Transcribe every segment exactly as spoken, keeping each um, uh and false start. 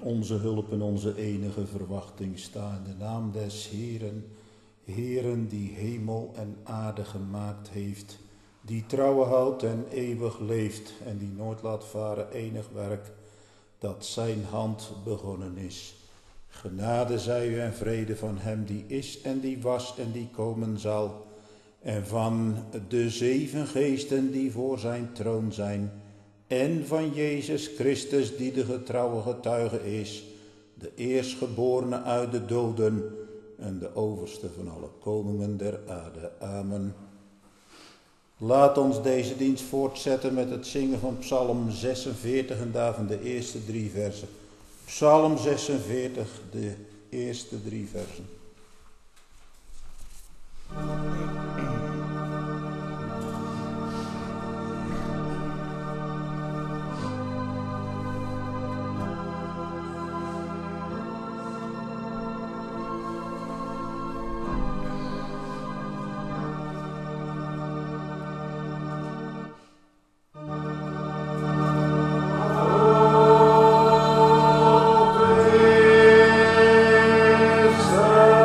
onze hulp en onze enige verwachting sta in de naam des Heeren, Heeren die hemel en aarde gemaakt heeft, die trouwe houdt en eeuwig leeft en die nooit laat varen enig werk dat zijn hand begonnen is. Genade zij u en vrede van hem die is en die was en die komen zal, en van de zeven geesten die voor zijn troon zijn, en van Jezus Christus die de getrouwe getuige is, de eerstgeborene uit de doden en de overste van alle koningen der aarde. Amen. Laat ons deze dienst voortzetten met het zingen van Psalm zesenveertig en daarvan de eerste drie versen. Psalm zesenveertig, de eerste drie versen. Sir.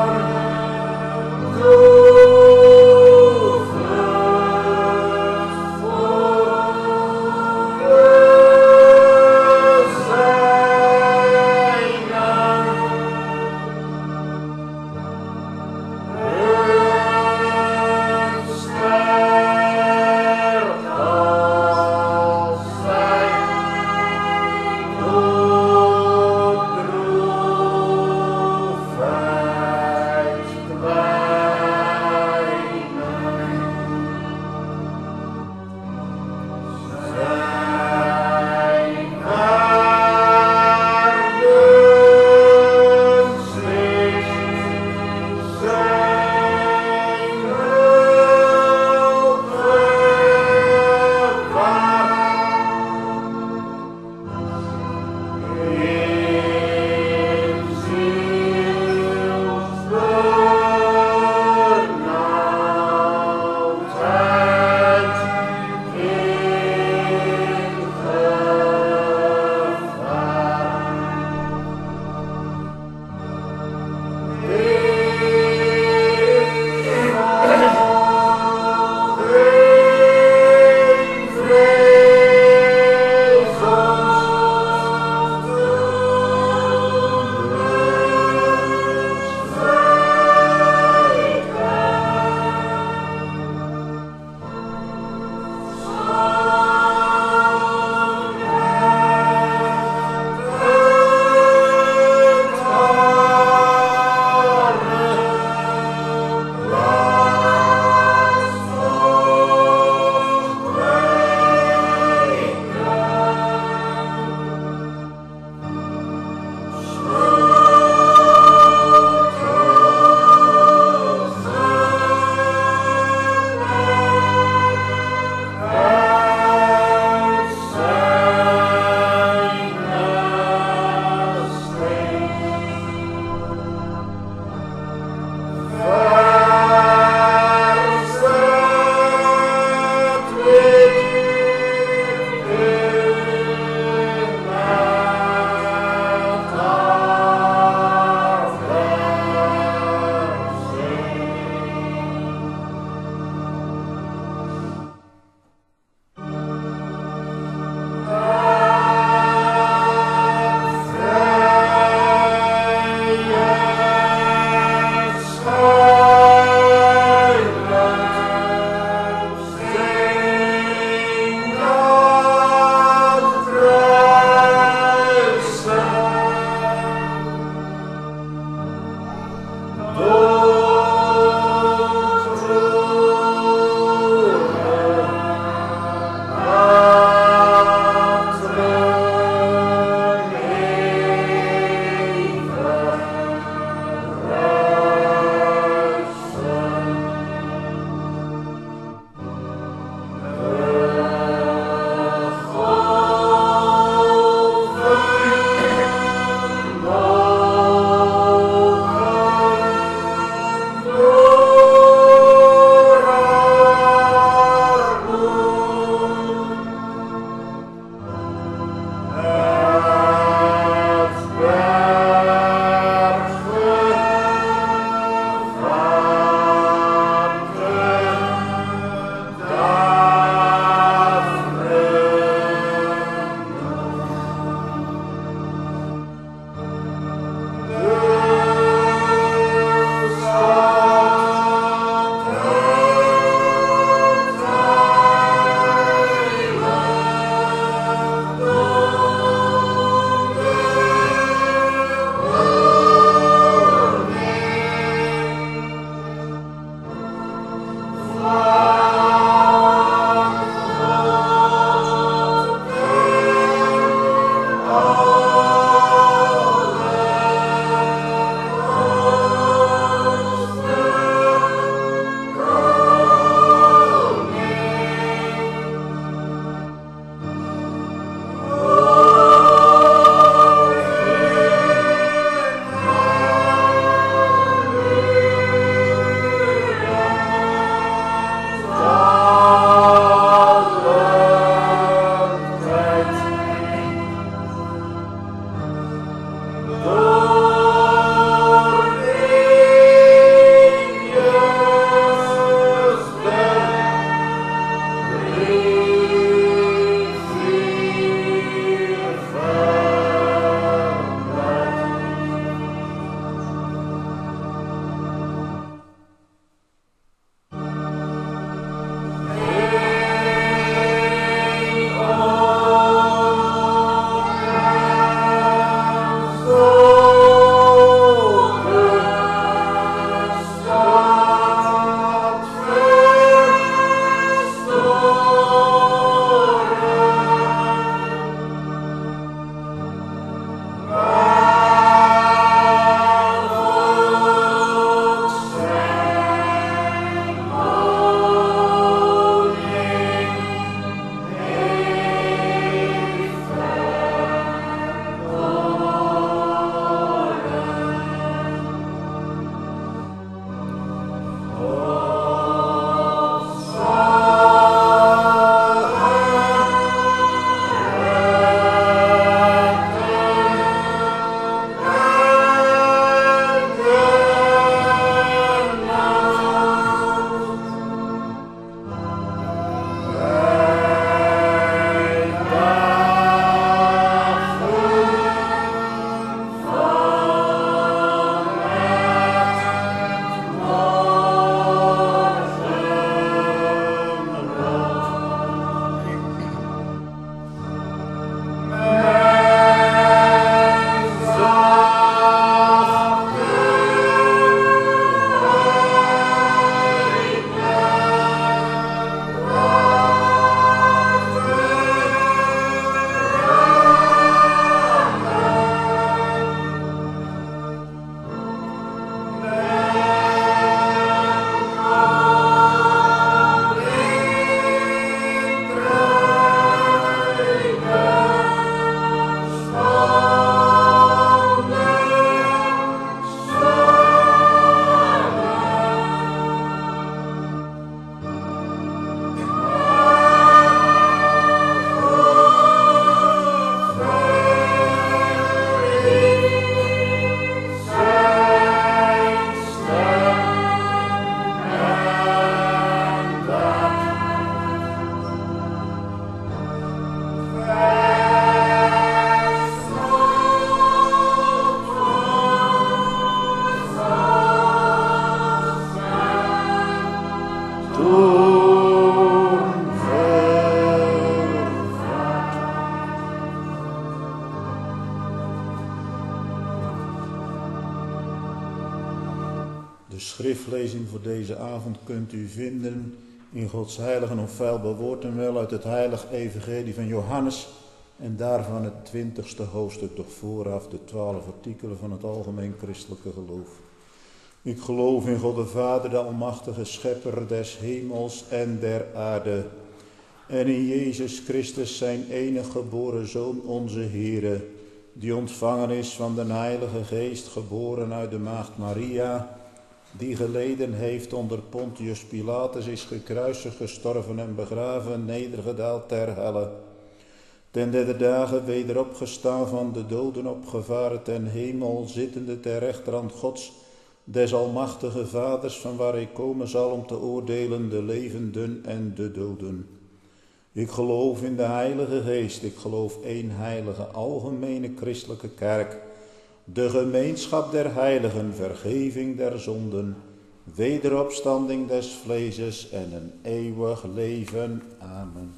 De schriftlezing voor deze avond kunt u vinden in Gods heilige en onfeilbaar woord en wel uit het heilige evangelie van Johannes en daarvan het twintigste hoofdstuk, toch vooraf de twaalf artikelen van het algemeen christelijke geloof. Ik geloof in God de Vader, de almachtige schepper des hemels en der aarde, en in Jezus Christus zijn enige geboren Zoon, onze Heere, die ontvangen is van de Heilige Geest, geboren uit de maagd Maria, die geleden heeft onder Pontius Pilatus, is gekruisigd, gestorven en begraven, nedergedaald ter helle. Ten derde dagen weder opgestaan van de doden, opgevaren ten hemel, zittende ter rechterhand Gods, des almachtige Vaders, van waar hij komen zal om te oordelen de levenden en de doden. Ik geloof in de Heilige Geest, ik geloof één heilige, algemene christelijke kerk, de gemeenschap der heiligen, vergeving der zonden, wederopstanding des vleeses en een eeuwig leven. Amen.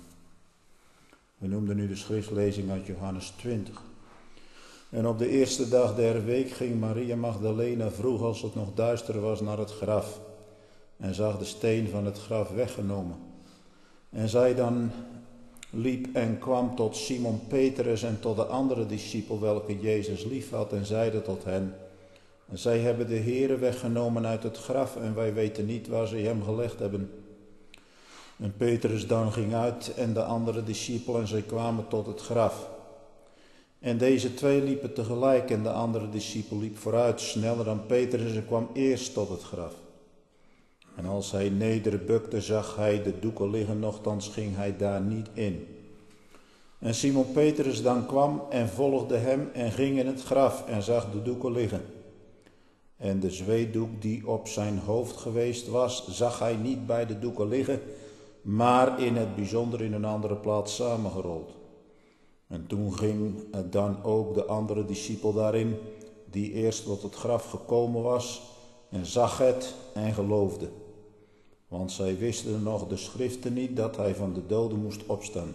We noemden nu de schriftlezing uit Johannes twintig. En op de eerste dag der week ging Maria Magdalena vroeg, als het nog duister was, naar het graf en zag de steen van het graf weggenomen. En zij dan liep en kwam tot Simon Petrus en tot de andere discipel, welke Jezus lief had, en zeide tot hen: zij hebben de Heere weggenomen uit het graf en wij weten niet waar ze hem gelegd hebben. En Petrus dan ging uit en de andere discipel en zij kwamen tot het graf. En deze twee liepen tegelijk en de andere discipel liep vooruit, sneller dan Petrus, en kwam eerst tot het graf. En als hij nederbukte, zag hij de doeken liggen, nochtans ging hij daar niet in. En Simon Petrus dan kwam en volgde hem en ging in het graf en zag de doeken liggen. En de zweetdoek die op zijn hoofd geweest was, zag hij niet bij de doeken liggen, maar in het bijzonder in een andere plaats samengerold. En toen ging dan ook de andere discipel daarin, die eerst tot het graf gekomen was, en zag het en geloofde. Want zij wisten nog de schriften niet, dat hij van de doden moest opstaan.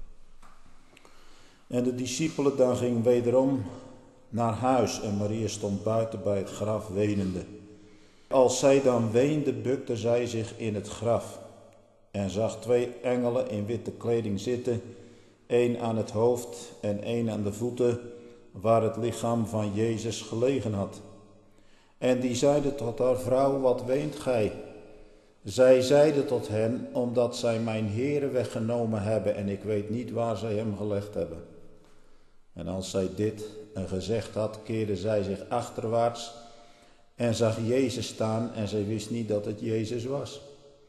En de discipelen dan gingen wederom naar huis en Maria stond buiten bij het graf wenende. Als zij dan weende, bukte zij zich in het graf en zag twee engelen in witte kleding zitten, één aan het hoofd en één aan de voeten, waar het lichaam van Jezus gelegen had. En die zeiden tot haar: vrouw, wat weent gij? Zij zeide tot hen: omdat zij mijn Heere weggenomen hebben en ik weet niet waar zij hem gelegd hebben. En als zij dit gezegd had, keerde zij zich achterwaarts en zag Jezus staan en zij wist niet dat het Jezus was.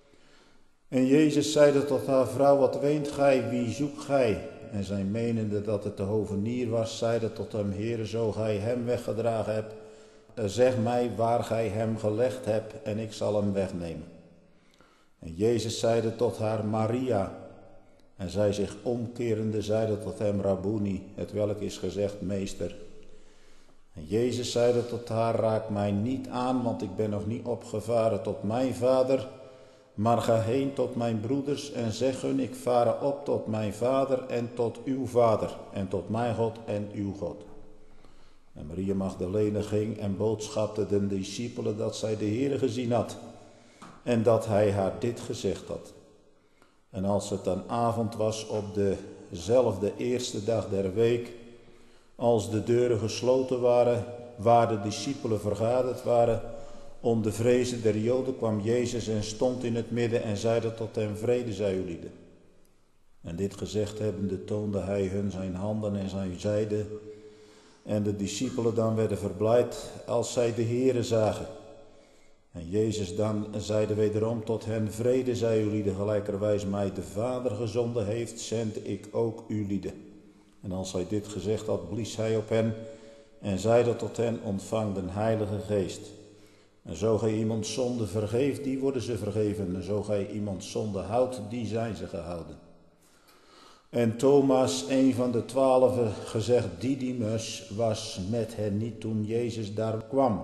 En Jezus zeide tot haar: vrouw, wat weent gij, wie zoekt gij? En zij menende dat het de hovenier was, zeide tot hem: Heere, zo gij hem weggedragen hebt, zeg mij waar gij hem gelegd hebt en ik zal hem wegnemen. En Jezus zeide tot haar: Maria. En zij zich omkerende zeide tot hem: Rabboni, het welk is gezegd meester. En Jezus zeide tot haar: raak mij niet aan, want ik ben nog niet opgevaren tot mijn vader, maar ga heen tot mijn broeders en zeg hun: ik vare op tot mijn vader en tot uw vader, en tot mijn God en uw God. En Maria Magdalena ging en boodschapte de discipelen dat zij de Heere gezien had en dat hij haar dit gezegd had. En als het dan avond was op dezelfde eerste dag der week, als de deuren gesloten waren, waar de discipelen vergaderd waren, om de vrezen der Joden, kwam Jezus en stond in het midden en zeide tot hen: vrede zij u lieden. En dit gezegd hebbende toonde hij hun zijn handen en zijn zijde. En de discipelen dan werden verblijd als zij de Heere zagen. En Jezus dan zeide wederom tot hen: vrede zij u lieden, gelijkerwijs mij de Vader gezonden heeft, zend ik ook u lieden. En als hij dit gezegd had, blies hij op hen en zeide tot hen: ontvang de Heilige Geest. En zo gij iemand zonde vergeeft, die worden ze vergeven. En zo gij iemand zonde houdt, die zijn ze gehouden. En Thomas, een van de twaalfen, gezegd Didymus, was met hen niet toen Jezus daar kwam.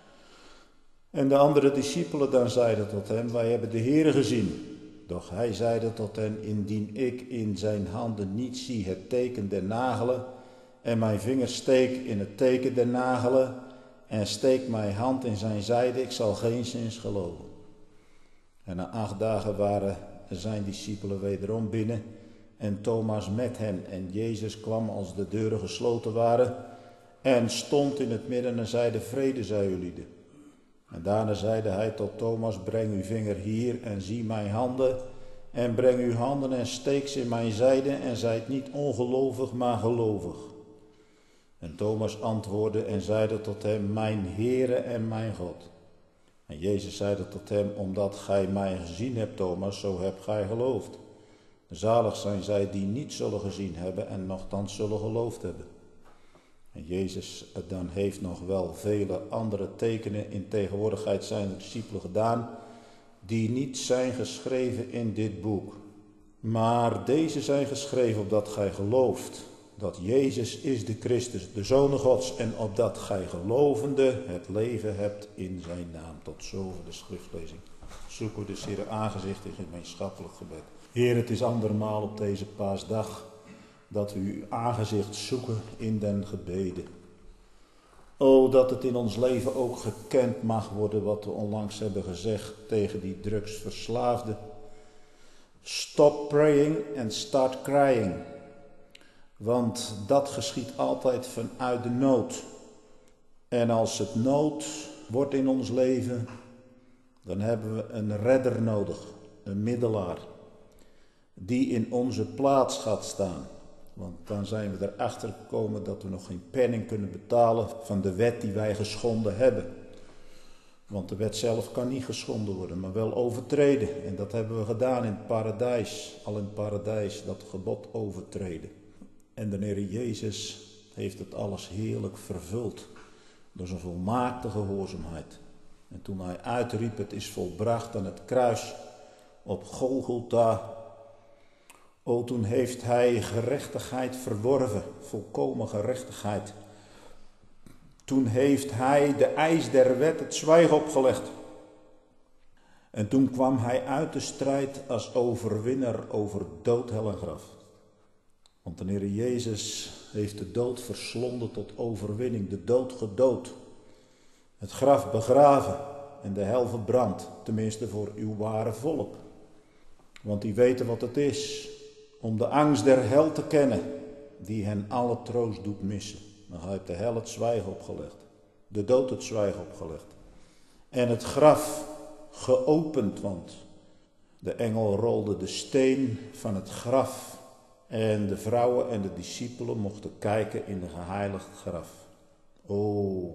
En de andere discipelen dan zeiden tot hem: wij hebben de Heere gezien. Doch hij zeide tot hen: indien ik in zijn handen niet zie het teken der nagelen, en mijn vinger steek in het teken der nagelen, en steek mijn hand in zijn zijde, ik zal geenszins geloven. En na acht dagen waren zijn discipelen wederom binnen en Thomas met hen. En Jezus kwam als de deuren gesloten waren en stond in het midden en zeide: vrede zij ulieden. En daarna zeide hij tot Thomas: breng uw vinger hier en zie mijn handen. En breng uw handen en steek ze in mijn zijde en zijt niet ongelovig, maar gelovig. En Thomas antwoordde en zeide tot hem: mijn Heere en mijn God. En Jezus zeide tot hem: omdat gij mij gezien hebt, Thomas, zo hebt gij geloofd. Zalig zijn zij die niet zullen gezien hebben en nochtans zullen geloofd hebben. En Jezus dan heeft nog wel vele andere tekenen in tegenwoordigheid zijner discipelen gedaan, die niet zijn geschreven in dit boek. Maar deze zijn geschreven opdat gij gelooft dat Jezus is de Christus, de Zoon Gods, en opdat gij gelovende het leven hebt in zijn naam. Tot zover de schriftlezing. Zoeken we dus Heer aangezicht in gemeenschappelijk gebed. Heer, het is andermaal op deze paasdag dat we uw aangezicht zoeken in den gebeden. O, dat het in ons leven ook gekend mag worden wat we onlangs hebben gezegd tegen die drugsverslaafden. Stop praying and start crying. Want dat geschiet altijd vanuit de nood. En als het nood wordt in ons leven, dan hebben we een redder nodig, een middelaar, die in onze plaats gaat staan. Want dan zijn we erachter gekomen dat we nog geen penning kunnen betalen van de wet die wij geschonden hebben. Want de wet zelf kan niet geschonden worden, maar wel overtreden. En dat hebben we gedaan in het paradijs, al in het paradijs, dat gebod overtreden. En de Heer Jezus heeft het alles heerlijk vervuld door zijn volmaakte gehoorzaamheid. En toen hij uitriep: het is volbracht aan het kruis op Golgotha, o, toen heeft hij gerechtigheid verworven, volkomen gerechtigheid. Toen heeft hij de eis der wet het zwijgen opgelegd. En toen kwam hij uit de strijd als overwinnaar over dood, hel en graf. Want de Heer Jezus heeft de dood verslonden tot overwinning, de dood gedood, het graf begraven en de hel verbrand, tenminste voor uw ware volk. Want die weten wat het is om de angst der hel te kennen, die hen alle troost doet missen. Dan heeft de hel het zwijgen opgelegd, de dood het zwijgen opgelegd. En het graf geopend, want de engel rolde de steen van het graf en de vrouwen en de discipelen mochten kijken in een geheiligd graf. O,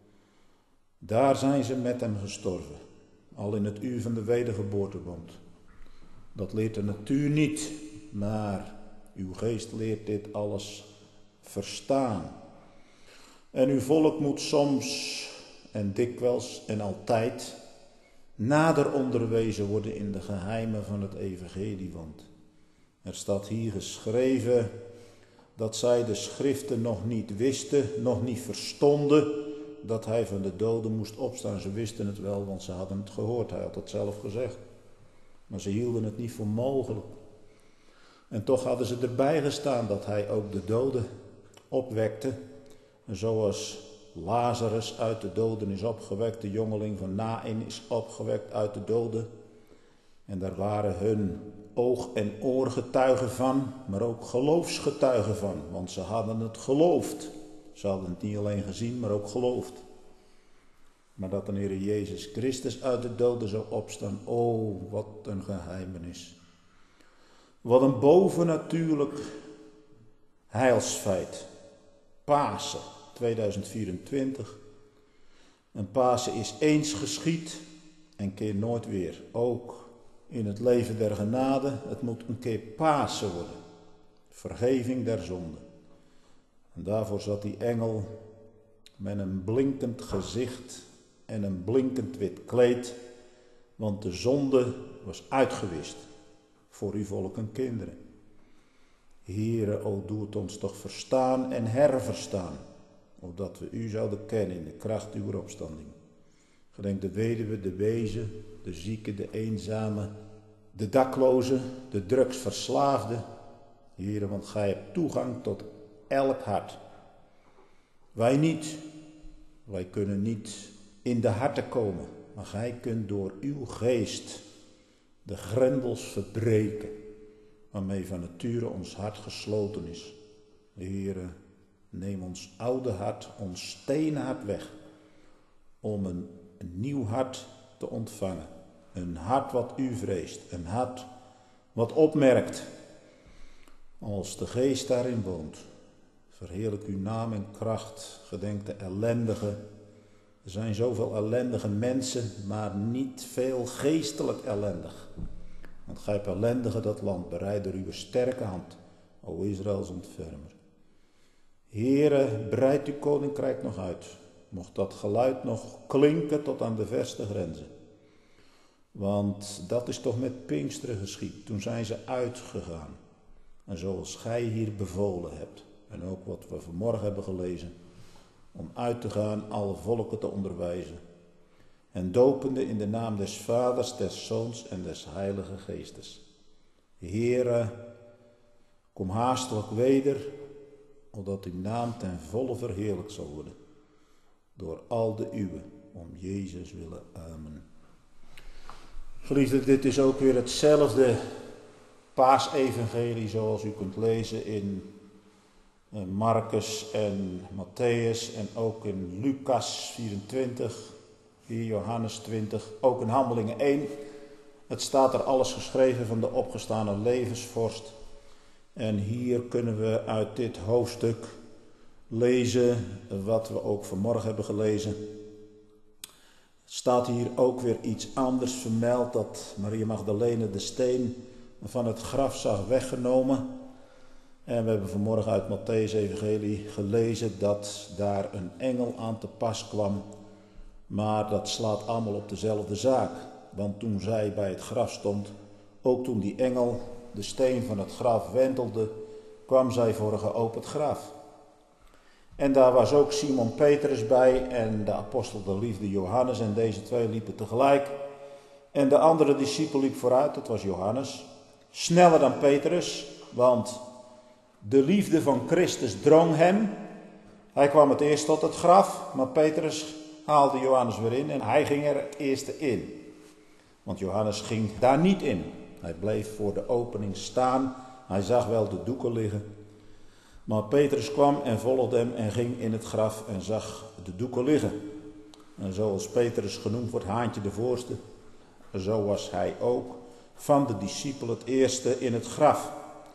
daar zijn ze met hem gestorven, al in het uur van de wedergeboortebond. Dat leert de natuur niet, maar uw geest leert dit alles verstaan. En uw volk moet soms en dikwijls en altijd nader onderwezen worden in de geheimen van het evangelie. Want er staat hier geschreven dat zij de schriften nog niet wisten, nog niet verstonden, dat hij van de doden moest opstaan. Ze wisten het wel, want ze hadden het gehoord. Hij had het zelf gezegd. Maar ze hielden het niet voor mogelijk. En toch hadden ze erbij gestaan dat hij ook de doden opwekte. En zoals Lazarus uit de doden is opgewekt, de jongeling van Naïn is opgewekt uit de doden. En daar waren hun oog- en oorgetuigen van, maar ook geloofsgetuigen van. Want ze hadden het geloofd. Ze hadden het niet alleen gezien, maar ook geloofd. Maar dat de Heer Jezus Christus uit de doden zou opstaan, oh, wat een geheimenis. Wat een bovennatuurlijk heilsfeit. Pasen tweeduizend vierentwintig. En Pasen is eens geschied en keer nooit weer. Ook in het leven der genade, het moet een keer Pasen worden. Vergeving der zonde. En daarvoor zat die engel met een blinkend gezicht en een blinkend wit kleed, want de zonde was uitgewist voor uw volk en kinderen. Heere, o doe het ons toch verstaan en herverstaan, opdat we u zouden kennen in de kracht uw opstanding. Gedenk de weduwe, de wezen, de zieke, de eenzame, de dakloze, de drugsverslaafde. Heere, want gij hebt toegang tot elk hart. Wij niet, Wij kunnen niet in de harten komen, maar gij kunt door uw geest de grendels verbreken, waarmee van nature ons hart gesloten is. Heere, neem ons oude hart, ons stenen hart weg, om een, een nieuw hart te ontvangen. Een hart wat u vreest, een hart wat opmerkt, als de geest daarin woont. Verheerlijk uw naam en kracht, gedenk de ellendigen. Er zijn zoveel ellendige mensen, maar niet veel geestelijk ellendig. Want gij hebt ellendigen dat land bereid door uw sterke hand, o Israëls ontfermer. Heere, breid uw koninkrijk nog uit. Mocht dat geluid nog klinken tot aan de verste grenzen. Want dat is toch met Pinksteren geschied. Toen zijn ze uitgegaan. En zoals gij hier bevolen hebt. En ook wat we vanmorgen hebben gelezen. Om uit te gaan alle volken te onderwijzen. En dopende in de naam des Vaders, des Zoons en des Heilige Geestes. Heere, kom haastelijk weder, opdat uw naam ten volle verheerlijkt zal worden. Door al de uwe, om Jezus willen. Amen. Geliefden, dit is ook weer hetzelfde paasevangelie zoals u kunt lezen in Marcus en Matthäus en ook in Lucas vierentwintig, hier Johannes twintig, ook in Handelingen één. Het staat er alles geschreven van de opgestane levensvorst. En hier kunnen we uit dit hoofdstuk lezen wat we ook vanmorgen hebben gelezen. Staat hier ook weer iets anders vermeld, dat Maria Magdalene de steen van het graf zag weggenomen. En we hebben vanmorgen uit Matthäus Evangelie gelezen dat daar een engel aan te pas kwam. Maar dat slaat allemaal op dezelfde zaak. Want toen zij bij het graf stond, ook toen die engel de steen van het graf wentelde, kwam zij voor een geopend graf. En daar was ook Simon Petrus bij en de apostel der liefde Johannes, en deze twee liepen tegelijk. En de andere discipel liep vooruit, dat was Johannes, sneller dan Petrus, want de liefde van Christus drong hem. Hij kwam het eerst tot het graf, maar Petrus haalde Johannes weer in en hij ging er het eerste in. Want Johannes ging daar niet in. Hij bleef voor de opening staan, hij zag wel de doeken liggen. Maar Petrus kwam en volgde hem en ging in het graf en zag de doeken liggen. En zoals Petrus genoemd wordt, Haantje de voorste, zo was hij ook van de discipelen het eerste in het graf.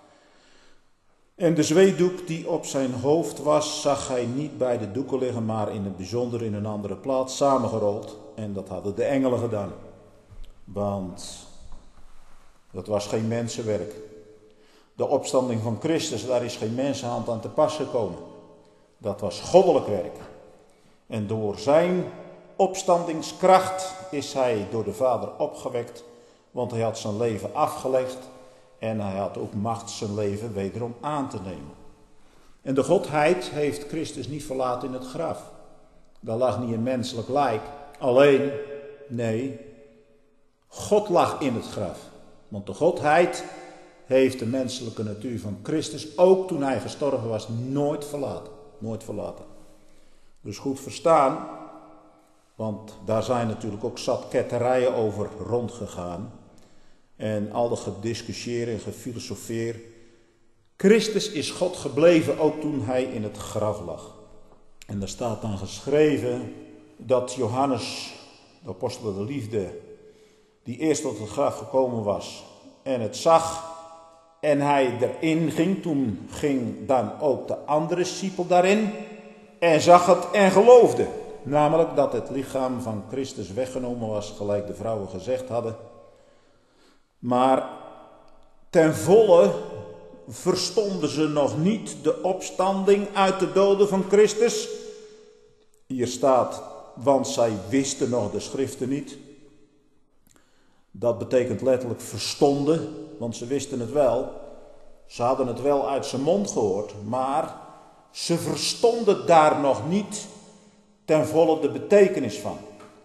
En de zweetdoek die op zijn hoofd was, zag hij niet bij de doeken liggen, maar in het bijzonder in een andere plaats samengerold. En dat hadden de engelen gedaan. Want dat was geen mensenwerk. De opstanding van Christus, daar is geen mensenhand aan te pas gekomen. Dat was goddelijk werk. En door zijn opstandingskracht is hij door de Vader opgewekt, want hij had zijn leven afgelegd en hij had ook macht zijn leven wederom aan te nemen. En de Godheid heeft Christus niet verlaten in het graf. Daar lag niet een menselijk lijk. Alleen, nee, God lag in het graf. Want de Godheid heeft de menselijke natuur van Christus, ook toen hij gestorven was, nooit verlaten. Nooit verlaten. Dus goed verstaan, want daar zijn natuurlijk ook zat ketterijen over rondgegaan. En al dat gediscussieer en gefilosofeer. Christus is God gebleven, ook toen hij in het graf lag. En daar staat dan geschreven dat Johannes, de apostel der liefde, die eerst tot het graf gekomen was en het zag en hij erin ging, toen ging dan ook de andere discipel daarin en zag het en geloofde. Namelijk dat het lichaam van Christus weggenomen was, gelijk de vrouwen gezegd hadden. Maar ten volle verstonden ze nog niet de opstanding uit de doden van Christus. Hier staat, want zij wisten nog de schriften niet. Dat betekent letterlijk verstonden, want ze wisten het wel. Ze hadden het wel uit zijn mond gehoord, maar ze verstonden daar nog niet ten volle de betekenis van.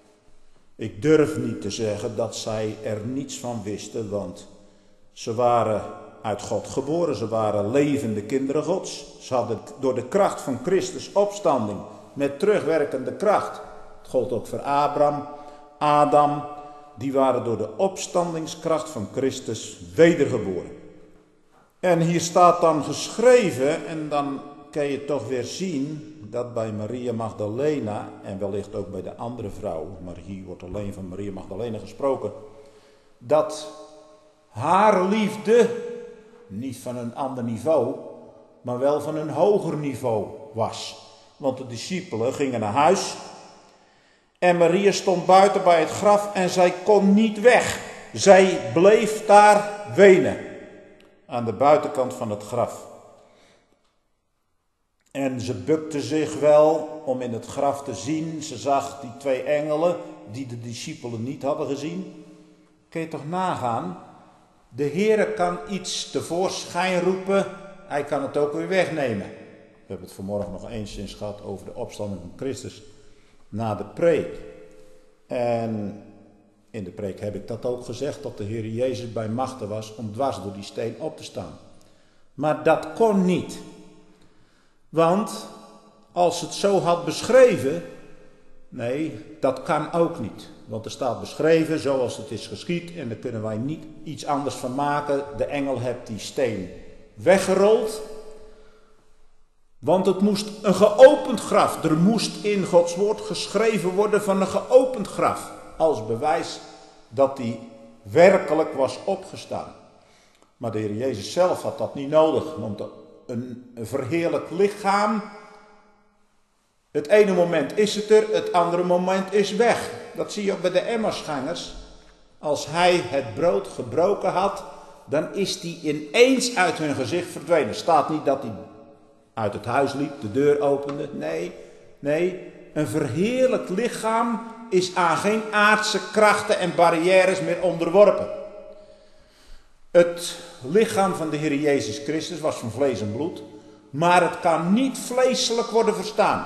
Ik durf niet te zeggen dat zij er niets van wisten, want ze waren uit God geboren. Ze waren levende kinderen Gods. Ze hadden door de kracht van Christus opstanding met terugwerkende kracht. Het gold ook voor Abraham, Adam, die waren door de opstandingskracht van Christus wedergeboren. En hier staat dan geschreven, en dan kan je toch weer zien dat bij Maria Magdalena, en wellicht ook bij de andere vrouwen, maar hier wordt alleen van Maria Magdalena gesproken, dat haar liefde niet van een ander niveau, maar wel van een hoger niveau was. Want de discipelen gingen naar huis en Maria stond buiten bij het graf en zij kon niet weg. Zij bleef daar wenen aan de buitenkant van het graf. En ze bukte zich wel om in het graf te zien. Ze zag die twee engelen die de discipelen niet hadden gezien. Kun je toch nagaan? De Heere kan iets tevoorschijn roepen. Hij kan het ook weer wegnemen. We hebben het vanmorgen nog eens gehad over de opstanding van Christus na de preek. En in de preek heb ik dat ook gezegd, dat de Heer Jezus bij machten was om dwars door die steen op te staan. Maar dat kon niet. Want als het zo had beschreven, nee, dat kan ook niet. Want er staat beschreven zoals het is geschied en daar kunnen wij niet iets anders van maken. De engel heeft die steen weggerold. Want het moest een geopend graf. Er moest in Gods woord geschreven worden van een geopend graf. Als bewijs dat die werkelijk was opgestaan. Maar de Heer Jezus zelf had dat niet nodig. Want een verheerlijk lichaam, het ene moment is het er, het andere moment is weg. Dat zie je ook bij de Emmausgangers. Als hij het brood gebroken had, dan is die ineens uit hun gezicht verdwenen. Er staat niet dat hij uit het huis liep, de deur opende. Nee, nee, een verheerlijk lichaam is aan geen aardse krachten en barrières meer onderworpen. Het lichaam van de Heer Jezus Christus was van vlees en bloed, maar het kan niet vleeselijk worden verstaan.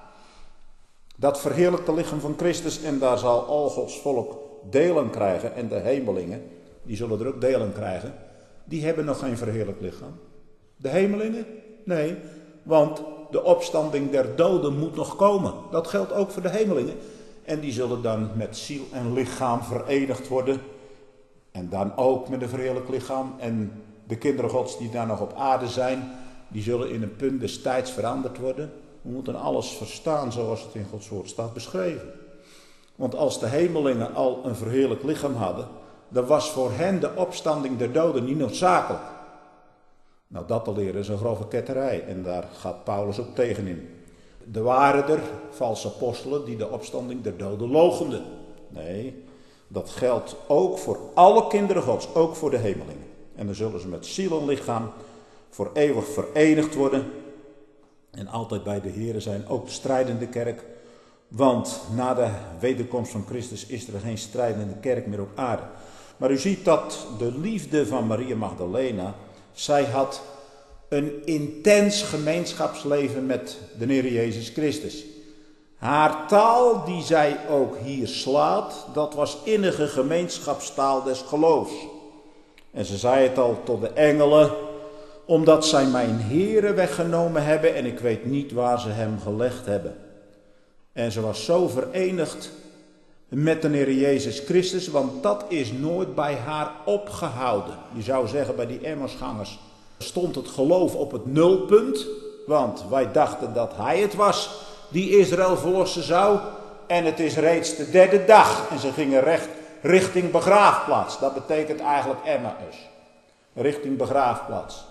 Dat verheerlijkte lichaam van Christus, en daar zal al Gods volk delen krijgen, en de hemelingen, die zullen er ook delen krijgen, die hebben nog geen verheerlijk lichaam. De hemelingen? Nee, want de opstanding der doden moet nog komen. Dat geldt ook voor de hemelingen. En die zullen dan met ziel en lichaam verenigd worden. En dan ook met een verheerlijk lichaam. En de kinderen Gods die daar nog op aarde zijn, die zullen in een punt des tijds veranderd worden. We moeten alles verstaan zoals het in Gods woord staat beschreven. Want als de hemelingen al een verheerlijk lichaam hadden, dan was voor hen de opstanding der doden niet noodzakelijk. Nou, dat te leren is een grove ketterij en daar gaat Paulus ook tegenin. Er waren er valse apostelen die de opstanding der doden loochenden. Nee, dat geldt ook voor alle kinderen Gods, ook voor de hemelingen. En dan zullen ze met ziel en lichaam voor eeuwig verenigd worden en altijd bij de Here zijn, ook de strijdende kerk. Want na de wederkomst van Christus is er geen strijdende kerk meer op aarde. Maar u ziet dat de liefde van Maria Magdalena, zij had een intens gemeenschapsleven met de Heer Jezus Christus. Haar taal die zij ook hier slaat, dat was innige gemeenschapstaal des geloofs. En ze zei het al tot de engelen, omdat zij mijn Heere weggenomen hebben en ik weet niet waar ze hem gelegd hebben. En ze was zo verenigd met de Heer Jezus Christus, want dat is nooit bij haar opgehouden. Je zou zeggen bij die Emmausgangers stond het geloof op het nulpunt, want wij dachten dat hij het was die Israël verlossen zou. En het is reeds de derde dag en ze gingen recht richting begraafplaats. Dat betekent eigenlijk Emmaus, richting begraafplaats.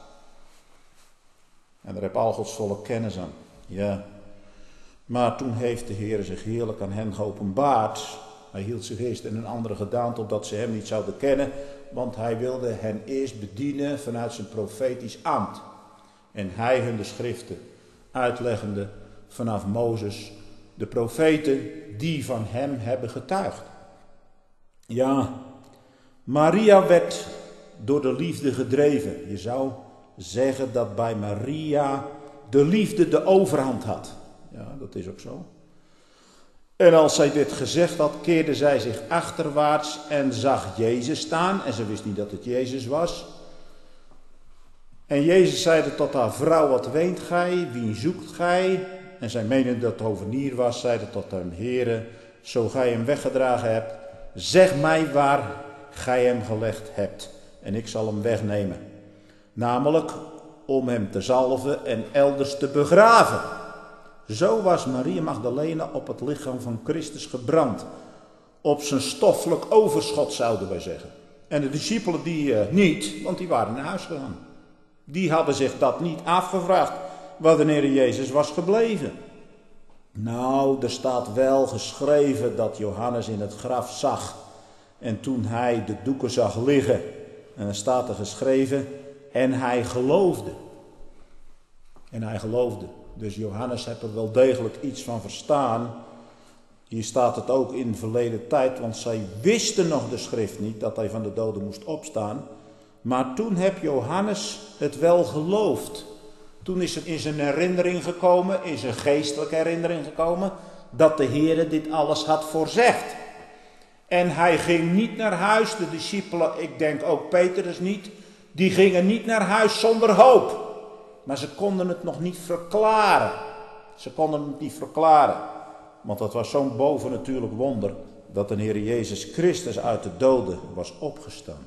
En daar heb al Gods volk kennis aan. Ja. Maar toen heeft de Heer zich heerlijk aan hen geopenbaard. Hij hield zich eerst in een andere gedaante opdat ze hem niet zouden kennen. Want hij wilde hen eerst bedienen vanuit zijn profetisch ambt. En hij hun de schriften uitleggende vanaf Mozes. De profeten die van hem hebben getuigd. Ja, Maria werd door de liefde gedreven. Je zou zeggen dat bij Maria de liefde de overhand had. Ja, dat is ook zo. En als zij dit gezegd had, keerde zij zich achterwaarts en zag Jezus staan. En ze wist niet dat het Jezus was. En Jezus zeide tot haar: vrouw, wat weent gij? Wie zoekt gij? en zij meenden dat het hovenier was, zeiden tot hem: Heere, zo gij hem weggedragen hebt, zeg mij waar gij hem gelegd hebt, en ik zal hem wegnemen. Namelijk om hem te zalven en elders te begraven. Zo was Maria Magdalena op het lichaam van Christus gebrand. Op zijn stoffelijk overschot, zouden wij zeggen. En de discipelen die uh, niet, want die waren naar huis gegaan. Die hadden zich dat niet afgevraagd, waar de Heer Jezus was gebleven. Nou, er staat wel geschreven dat Johannes in het graf zag. En toen hij de doeken zag liggen, en dan staat er geschreven, en hij geloofde. En hij geloofde. Dus Johannes heeft er wel degelijk iets van verstaan. Hier staat het ook in verleden tijd, want zij wisten nog de schrift niet dat hij van de doden moest opstaan. Maar toen heb Johannes het wel geloofd. Toen is het in zijn herinnering gekomen, in zijn geestelijke herinnering gekomen, dat de Heere dit alles had voorzegd. En hij ging niet naar huis, de discipelen, ik denk ook Petrus niet, die gingen niet naar huis zonder hoop. Maar ze konden het nog niet verklaren. Ze konden het niet verklaren. Want dat was zo'n bovennatuurlijk wonder, dat de Heer Jezus Christus uit de doden was opgestaan.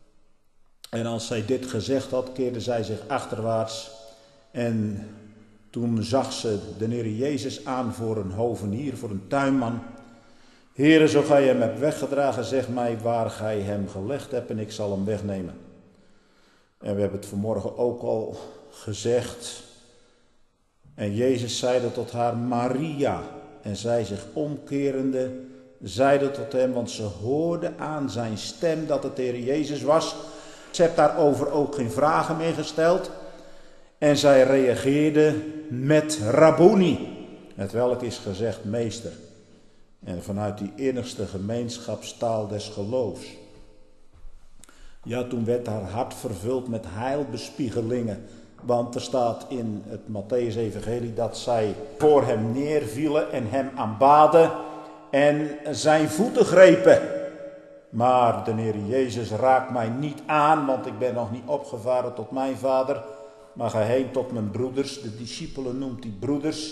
En als zij dit gezegd had, keerde zij zich achterwaarts. En toen zag ze de Heer Jezus aan voor een hovenier, voor een tuinman. Heere, zo gij hem hebt weggedragen, zeg mij waar gij hem gelegd hebt en ik zal hem wegnemen. En we hebben het vanmorgen ook al gezegd. En Jezus zeide tot haar, Maria. En zij zich omkerende, zeide tot hem, want ze hoorde aan zijn stem dat het de Heer Jezus was. Ze heeft daarover ook geen vragen meer gesteld. En zij reageerde met Rabboni, het welk is gezegd meester. En vanuit die innigste gemeenschapstaal des geloofs. Ja, toen werd haar hart vervuld met heilbespiegelingen. Want er staat in het Mattheüs-evangelie dat zij voor hem neervielen en hem aanbaden en zijn voeten grepen. Maar de Heer Jezus raakt mij niet aan, want ik ben nog niet opgevaren tot mijn vader, maar ga heen tot mijn broeders. De discipelen noemt hij broeders,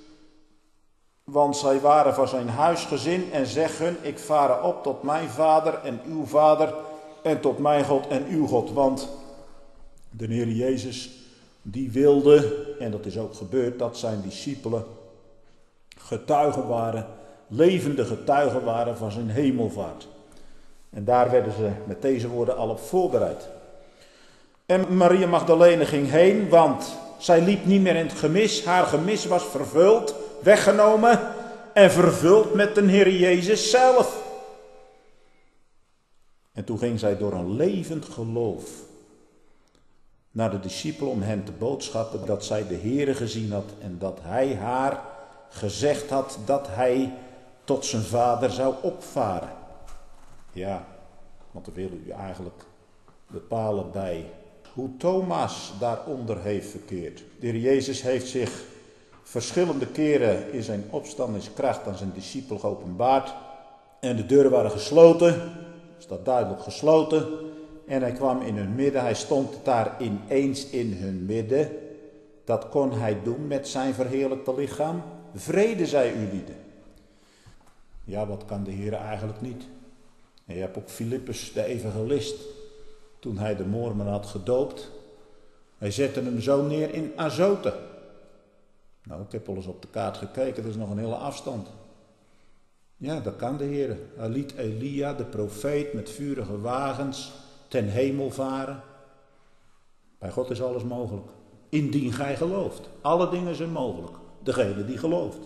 want zij waren van zijn huisgezin en zeggen, ik vare op tot mijn vader en uw vader en tot mijn God en uw God. Want de Heer Jezus, die wilde, en dat is ook gebeurd, dat zijn discipelen getuigen waren, levende getuigen waren van zijn hemelvaart. En daar werden ze met deze woorden al op voorbereid. En Maria Magdalena ging heen, want zij liep niet meer in het gemis. Haar gemis was vervuld, weggenomen en vervuld met de Heer Jezus zelf. En toen ging zij door een levend geloof naar de discipelen om hen te boodschappen dat zij de Heere gezien had en dat hij haar gezegd had dat hij tot zijn vader zou opvaren. Ja, want dan wil u eigenlijk bepalen bij hoe Thomas daaronder heeft verkeerd. De Heer Jezus heeft zich verschillende keren in zijn opstandingskracht aan zijn discipelen geopenbaard. En de deuren waren gesloten, staat duidelijk gesloten. En hij kwam in hun midden, hij stond daar ineens in hun midden. Dat kon hij doen met zijn verheerlijkte lichaam. Vrede, zij u lieden. Ja, wat kan de Heer eigenlijk niet? En je hebt ook Filippus, de evangelist, toen hij de moorman had gedoopt. Hij zette hem zo neer in Azote. Nou, ik heb al eens op de kaart gekeken, dat is nog een hele afstand. Ja, dat kan de Heer. Hij liet Elia, de profeet, met vurige wagens ten hemel varen. Bij God is alles mogelijk. Indien gij gelooft. Alle dingen zijn mogelijk. Degene die gelooft.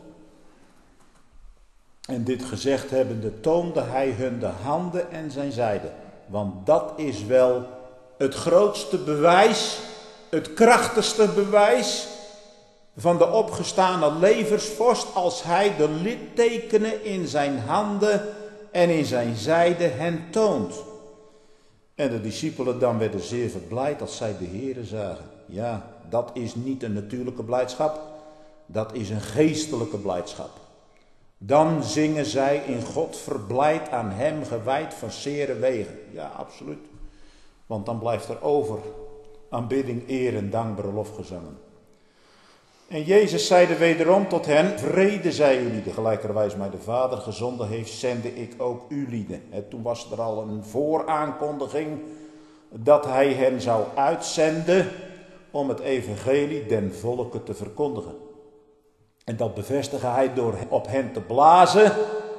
En dit gezegd hebbende toonde hij hun de handen en zijn zijde. Want dat is wel het grootste bewijs, het krachtigste bewijs van de opgestane levensvorst, als hij de littekenen in zijn handen en in zijn zijde hen toont. En de discipelen dan werden zeer verblijd als zij de Heere zagen. Ja, dat is niet een natuurlijke blijdschap, dat is een geestelijke blijdschap. Dan zingen zij in God verblijd aan hem gewijd van zere wegen. Ja, absoluut. Want dan blijft er over aanbidding, eer en dankbare lofgezangen. En Jezus zeide wederom tot hen, vrede zij u lieden, gelijkerwijs mij de Vader gezonden heeft, zende ik ook u lieden. En toen was er al een vooraankondiging dat hij hen zou uitzenden om het evangelie den volken te verkondigen. En dat bevestigde hij door op hen te blazen.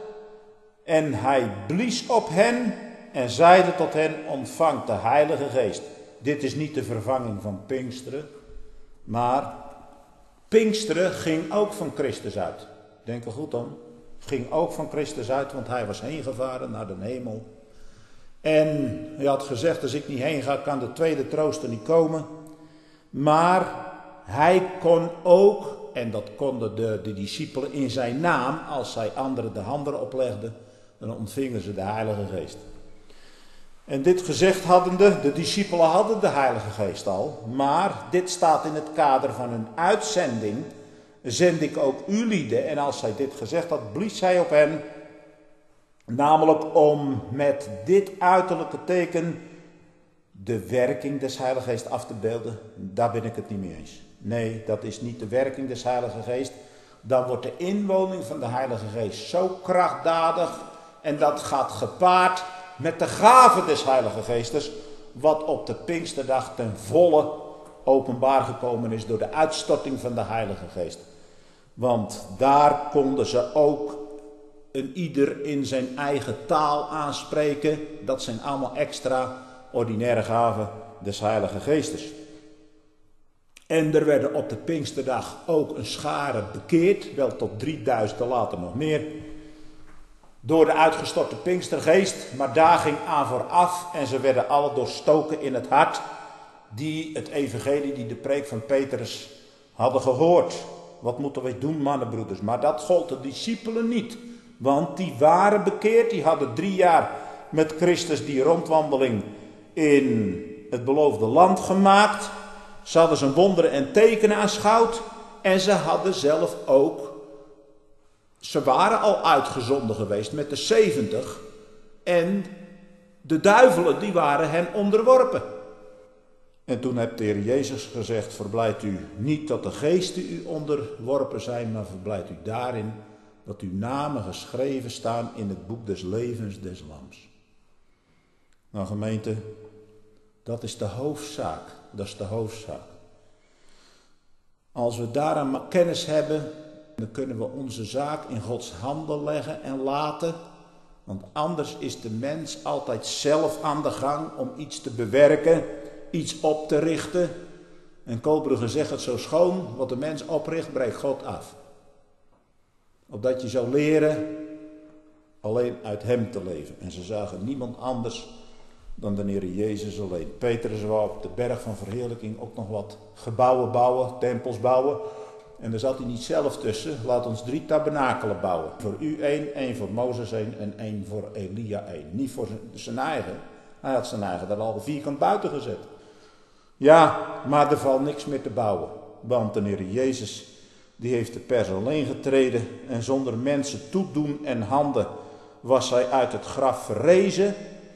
En hij blies op hen en zeide tot hen, ontvangt de Heilige Geest. Dit is niet de vervanging van Pinksteren, maar Pinksteren ging ook van Christus uit. Denk er goed om. Ging ook van Christus uit, want hij was heengevaren naar de hemel. En hij had gezegd, als ik niet heen ga, kan de tweede trooster niet komen. Maar hij kon ook, en dat konden de, de discipelen in zijn naam, als zij anderen de handen oplegden, dan ontvingen ze de Heilige Geest. En dit gezegd haddende, de discipelen hadden de Heilige Geest al, maar dit staat in het kader van een uitzending, zend ik ook u lieden. En als hij dit gezegd had, blies hij op hen, namelijk om met dit uiterlijke teken de werking des Heilige Geest af te beelden. Daar ben ik het niet mee eens. Nee, dat is niet de werking des Heilige Geest. Dan wordt de inwoning van de Heilige Geest zo krachtdadig en dat gaat gepaard met de gave des Heilige Geestes, wat op de Pinksterdag ten volle openbaar gekomen is door de uitstorting van de Heilige Geest. Want daar konden ze ook een ieder in zijn eigen taal aanspreken. Dat zijn allemaal extra ordinaire gaven des Heilige Geestes. En er werden op de Pinksterdag ook een schare bekeerd, wel tot drieduizend, later nog meer, door de uitgestorte Pinkstergeest, maar daar ging aan vooraf en ze werden alle doorstoken in het hart die het evangelie, die de preek van Petrus hadden gehoord. Wat moeten wij doen, mannenbroeders? Maar dat gold de discipelen niet, want die waren bekeerd, die hadden drie jaar met Christus die rondwandeling in het beloofde land gemaakt. Ze hadden zijn wonderen en tekenen aanschouwd en ze hadden zelf ook, ze waren al uitgezonden geweest met de zeventig en de duivelen die waren hen onderworpen. En toen heeft de Heer Jezus gezegd, verblijdt u niet dat de geesten u onderworpen zijn, maar verblijdt u daarin dat uw namen geschreven staan in het boek des levens des Lams. Nou gemeente, dat is de hoofdzaak, dat is de hoofdzaak. Als we daaraan kennis hebben, dan kunnen we onze zaak in Gods handen leggen en laten. Want anders is de mens altijd zelf aan de gang om iets te bewerken, iets op te richten. En Koolbrugge zegt het zo schoon, wat de mens opricht, breekt God af. Opdat je zou leren alleen uit hem te leven. En ze zagen niemand anders dan de Heer Jezus alleen. Petrus wou op de berg van verheerlijking ook nog wat gebouwen bouwen, tempels bouwen. En daar zat hij niet zelf tussen. Laat ons drie tabernakelen bouwen. Voor u één, één voor Mozes één en één voor Elia één. Niet voor zijn eigen. Hij had zijn eigen daar al vierkant buiten gezet. Ja, maar er valt niks meer te bouwen. Want de Heer Jezus, die heeft de pers alleen getreden. En zonder mensen toedoen en handen was hij uit het graf verrezen.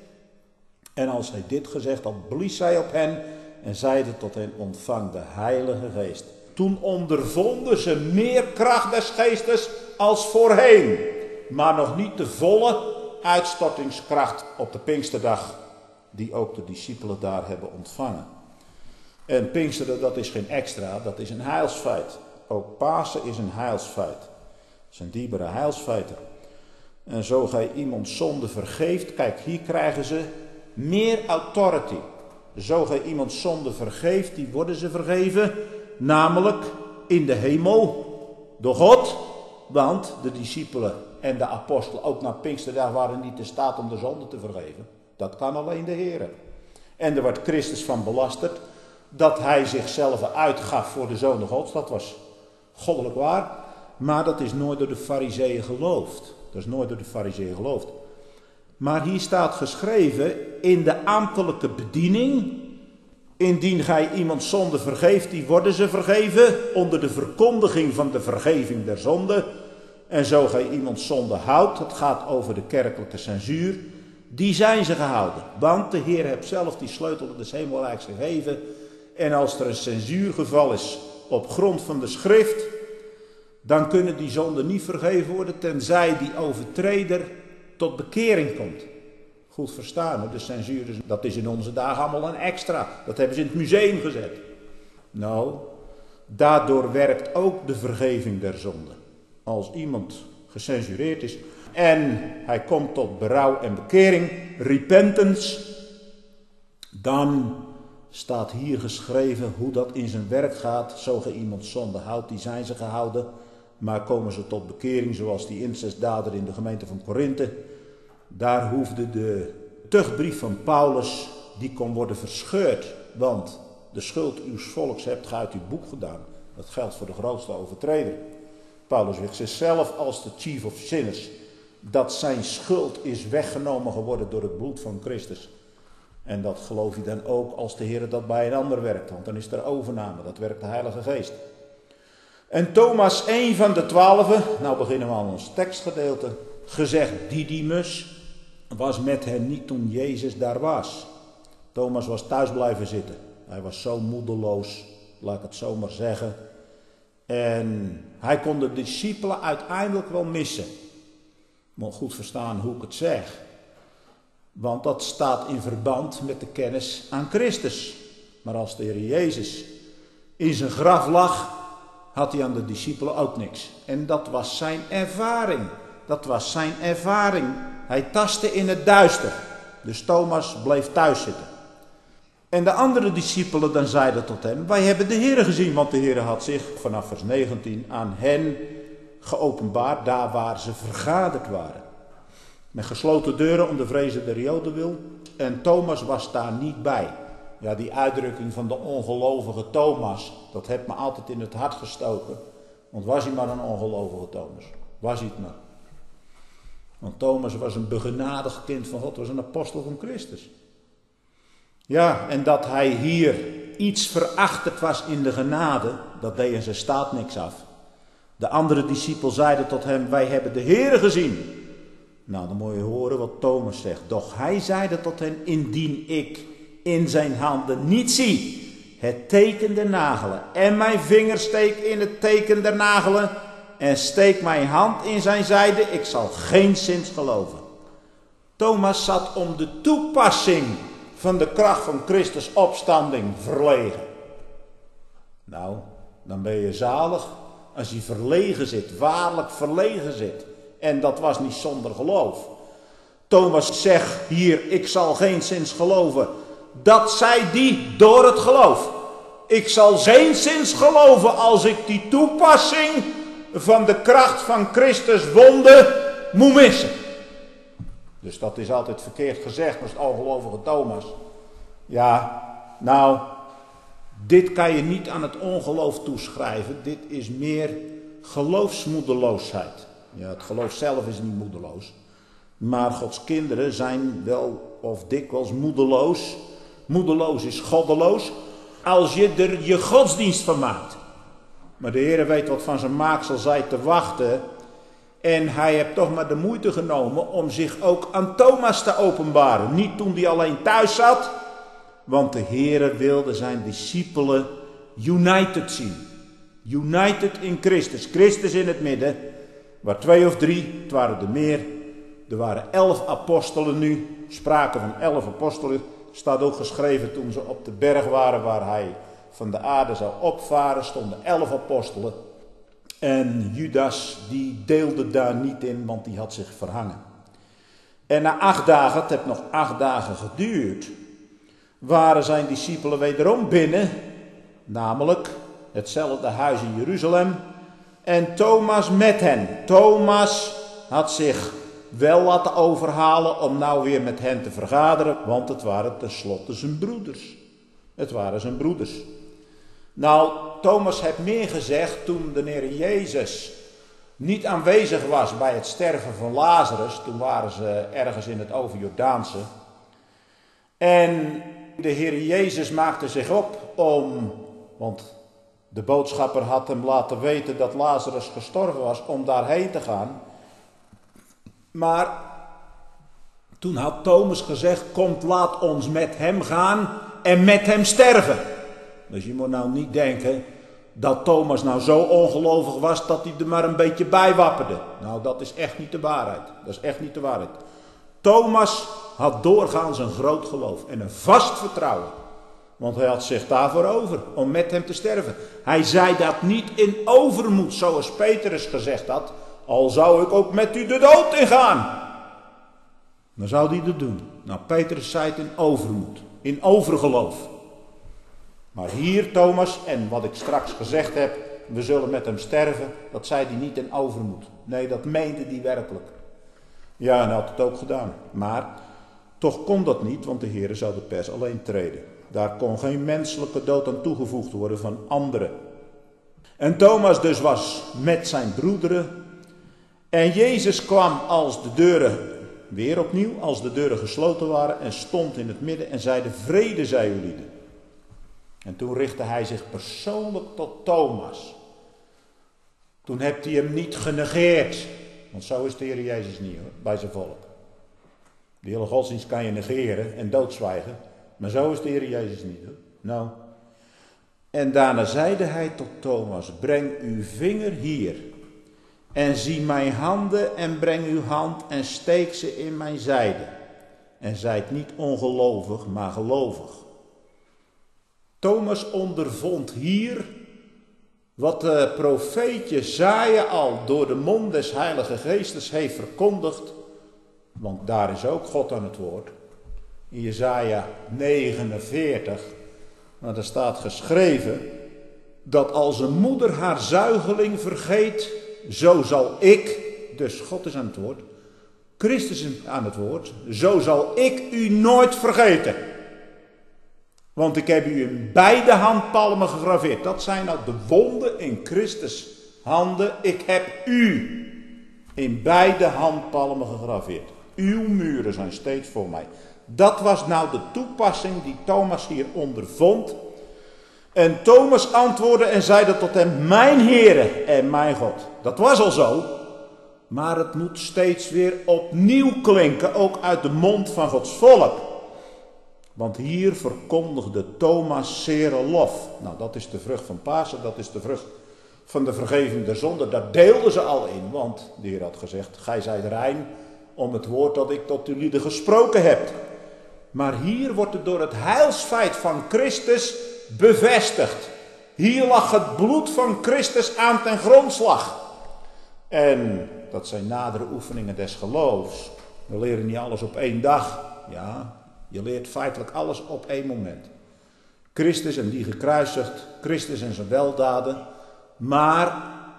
En als hij dit gezegd had, blies hij op hen en zeide tot hen, ontvang de Heilige Geest. Toen ondervonden ze meer kracht des geestes als voorheen. Maar nog niet de volle uitstortingskracht op de Pinksterdag, die ook de discipelen daar hebben ontvangen. En Pinksteren, dat is geen extra, dat is een heilsfeit. Ook Pasen is een heilsfeit. Dat zijn dierbare heilsfeiten. En zo gij iemand zonde vergeeft, kijk, hier krijgen ze meer authority. Zo gij iemand zonde vergeeft, die worden ze vergeven, namelijk in de hemel, door God. Want de discipelen en de apostelen ook na Pinksterdag waren niet in staat om de zonde te vergeven. Dat kan alleen de Heer. En er wordt Christus van belasterd dat hij zichzelf uitgaf voor de Zoon Gods. Dat was goddelijk waar, maar dat is nooit door de Farizeeën geloofd. Dat is nooit door de Farizeeën geloofd. Maar hier staat geschreven, in de ambtelijke bediening, indien gij iemand zonde vergeeft, die worden ze vergeven, onder de verkondiging van de vergeving der zonde. En zo gij iemand zonde houdt, het gaat over de kerkelijke censuur, die zijn ze gehouden. Want de Heer heeft zelf die sleutel des hemelrijks gegeven. En als er een censuurgeval is op grond van de schrift, dan kunnen die zonden niet vergeven worden tenzij die overtreder tot bekering komt. Goed verstaan, hè? De censuur, dat is in onze dagen allemaal een extra. Dat hebben ze in het museum gezet. Nou, daardoor werkt ook de vergeving der zonden. Als iemand gecensureerd is en hij komt tot berouw en bekering, repentance, dan staat hier geschreven hoe dat in zijn werk gaat. Zo ge iemand zonde houdt, die zijn ze gehouden. Maar komen ze tot bekering, zoals die incestdader in de gemeente van Korinthe. Daar hoefde de tuchtbrief van Paulus, die kon worden verscheurd. Want de schuld uws volks hebt ge uit uw boek gedaan. Dat geldt voor de grootste overtreder. Paulus zegt zichzelf als de chief of sinners. Dat zijn schuld is weggenomen geworden door het bloed van Christus. En dat geloof je dan ook als de Heer dat bij een ander werkt. Want dan is er overname, dat werkt de Heilige Geest. En Thomas, een van de twaalfen, nou beginnen we aan ons tekstgedeelte, gezegd Didymus, was met hen niet toen Jezus daar was. Thomas was thuis blijven zitten. Hij was zo moedeloos, laat ik het zo maar zeggen. En hij kon de discipelen uiteindelijk wel missen. Moet goed verstaan hoe ik het zeg. Want dat staat in verband met de kennis aan Christus. Maar als de Heer Jezus in zijn graf lag, had hij aan de discipelen ook niks. En dat was zijn ervaring. Dat was zijn ervaring. Hij tastte in het duister. Dus Thomas bleef thuis zitten. En de andere discipelen dan zeiden tot hem, wij hebben de Heer gezien. Want de Heer had zich vanaf vers negentien aan hen geopenbaard, daar waar ze vergaderd waren. Met gesloten deuren om de vrezen der Joden wil. En Thomas was daar niet bij. Ja, die uitdrukking van de ongelovige Thomas, dat heeft me altijd in het hart gestoken. Want was hij maar een ongelovige Thomas? Was hij het maar? Want Thomas was een begenadigd kind van God, was een apostel van Christus. Ja, en dat hij hier iets verachterd was in de genade, dat deed in zijn staat niks af. De andere discipelen zeiden tot hem, wij hebben de Heere gezien. Nou, dan moet je horen wat Thomas zegt. Doch hij zeide tot hen, indien ik in zijn handen niet zie het teken der nagelen en mijn vinger steek in het teken der nagelen en steek mijn hand in zijn zijde, ik zal geenszins geloven. Thomas zat om de toepassing van de kracht van Christus opstanding verlegen. Nou, dan ben je zalig als je verlegen zit, waarlijk verlegen zit. En dat was niet zonder geloof. Thomas zegt hier, ik zal geenszins geloven. Dat zei die door het geloof. Ik zal geenszins geloven als ik die toepassing van de kracht van Christus wonde moet missen. Dus dat is altijd verkeerd gezegd, maar het ongelovige Thomas. Ja, nou, dit kan je niet aan het ongeloof toeschrijven. Dit is meer geloofsmoedeloosheid. Ja, het geloof zelf is niet moedeloos. Maar Gods kinderen zijn wel of dikwijls moedeloos. Moedeloos is goddeloos. Als je er je godsdienst van maakt. Maar de Heer weet wat van zijn maaksel zij te wachten. En hij heeft toch maar de moeite genomen om zich ook aan Thomas te openbaren. Niet toen hij alleen thuis zat. Want de Heer wilde zijn discipelen united zien. United in Christus. Christus in het midden. Waar twee of drie, het waren er meer. Er waren elf apostelen nu. Sprake van elf apostelen. Staat ook geschreven toen ze op de berg waren waar hij van de aarde zou opvaren. Stonden elf apostelen. En Judas die deelde daar niet in, want die had zich verhangen. En na acht dagen, het heeft nog acht dagen geduurd, waren zijn discipelen wederom binnen. Namelijk hetzelfde huis in Jeruzalem. En Thomas met hen. Thomas had zich wel laten overhalen om nou weer met hen te vergaderen. Want het waren tenslotte zijn broeders. Het waren zijn broeders. Nou, Thomas heeft meer gezegd toen de Heer Jezus niet aanwezig was bij het sterven van Lazarus. Toen waren ze ergens in het overjordaanse. En de Heer Jezus maakte zich op om, want de boodschapper had hem laten weten dat Lazarus gestorven was, om daarheen te gaan. Maar toen had Thomas gezegd, komt laat ons met hem gaan en met hem sterven. Dus je moet nou niet denken dat Thomas nou zo ongelovig was dat hij er maar een beetje bij wapperde. Nou, dat is echt niet de waarheid. Dat is echt niet de waarheid. Thomas had doorgaans een groot geloof en een vast vertrouwen. Want hij had zich daarvoor over, om met hem te sterven. Hij zei dat niet in overmoed, zoals Petrus gezegd had. Al zou ik ook met u de dood ingaan. Dan zou hij dat doen. Nou, Petrus zei het in overmoed, in overgeloof. Maar hier Thomas, en wat ik straks gezegd heb, we zullen met hem sterven, dat zei hij niet in overmoed. Nee, dat meende hij werkelijk. Ja, en hij had het ook gedaan. Maar toch kon dat niet, want de Heer zou de pers alleen treden. Daar kon geen menselijke dood aan toegevoegd worden van anderen. En Thomas dus was met zijn broederen. En Jezus kwam als de deuren, weer opnieuw, als de deuren gesloten waren en stond in het midden en zeide: vrede zij u lieden. En toen richtte hij zich persoonlijk tot Thomas. Toen heeft hij hem niet genegeerd. Want zo is de Heer Jezus niet hoor, bij zijn volk. De hele godsdienst kan je negeren en doodzwijgen. Maar zo is de Heer Jezus niet hoor. Nou. En daarna zeide hij tot Thomas: breng uw vinger hier. En zie mijn handen en breng uw hand en steek ze in mijn zijde. En zijt niet ongelovig, maar gelovig. Thomas ondervond hier wat de profeet Jesaja al door de mond des Heilige Geestes heeft verkondigd. Want daar is ook God aan het woord. In Jesaja negenenveertig. Maar daar staat geschreven dat als een moeder haar zuigeling vergeet, zo zal ik, dus God is aan het woord, Christus is aan het woord, zo zal ik u nooit vergeten. Want ik heb u in beide handpalmen gegraveerd. Dat zijn nou de wonden in Christus handen. Ik heb u in beide handpalmen gegraveerd. Uw muren zijn steeds voor mij. Dat was nou de toepassing die Thomas hier ondervond. En Thomas antwoordde en zeide tot hem: mijn Heere en mijn God. Dat was al zo. Maar het moet steeds weer opnieuw klinken, ook uit de mond van Gods volk. Want hier verkondigde Thomas zere lof. Nou, dat is de vrucht van Pasen, dat is de vrucht van de vergeving der zonde. Daar deelden ze al in, want de Heer had gezegd: gij zijt rein om het woord dat ik tot uw lieden gesproken heb. Maar hier wordt het door het heilsfeit van Christus bevestigd. Hier lag het bloed van Christus aan ten grondslag. En dat zijn nadere oefeningen des geloofs. We leren niet alles op één dag. Ja, je leert feitelijk alles op één moment. Christus en die gekruisigd, Christus en zijn weldaden. Maar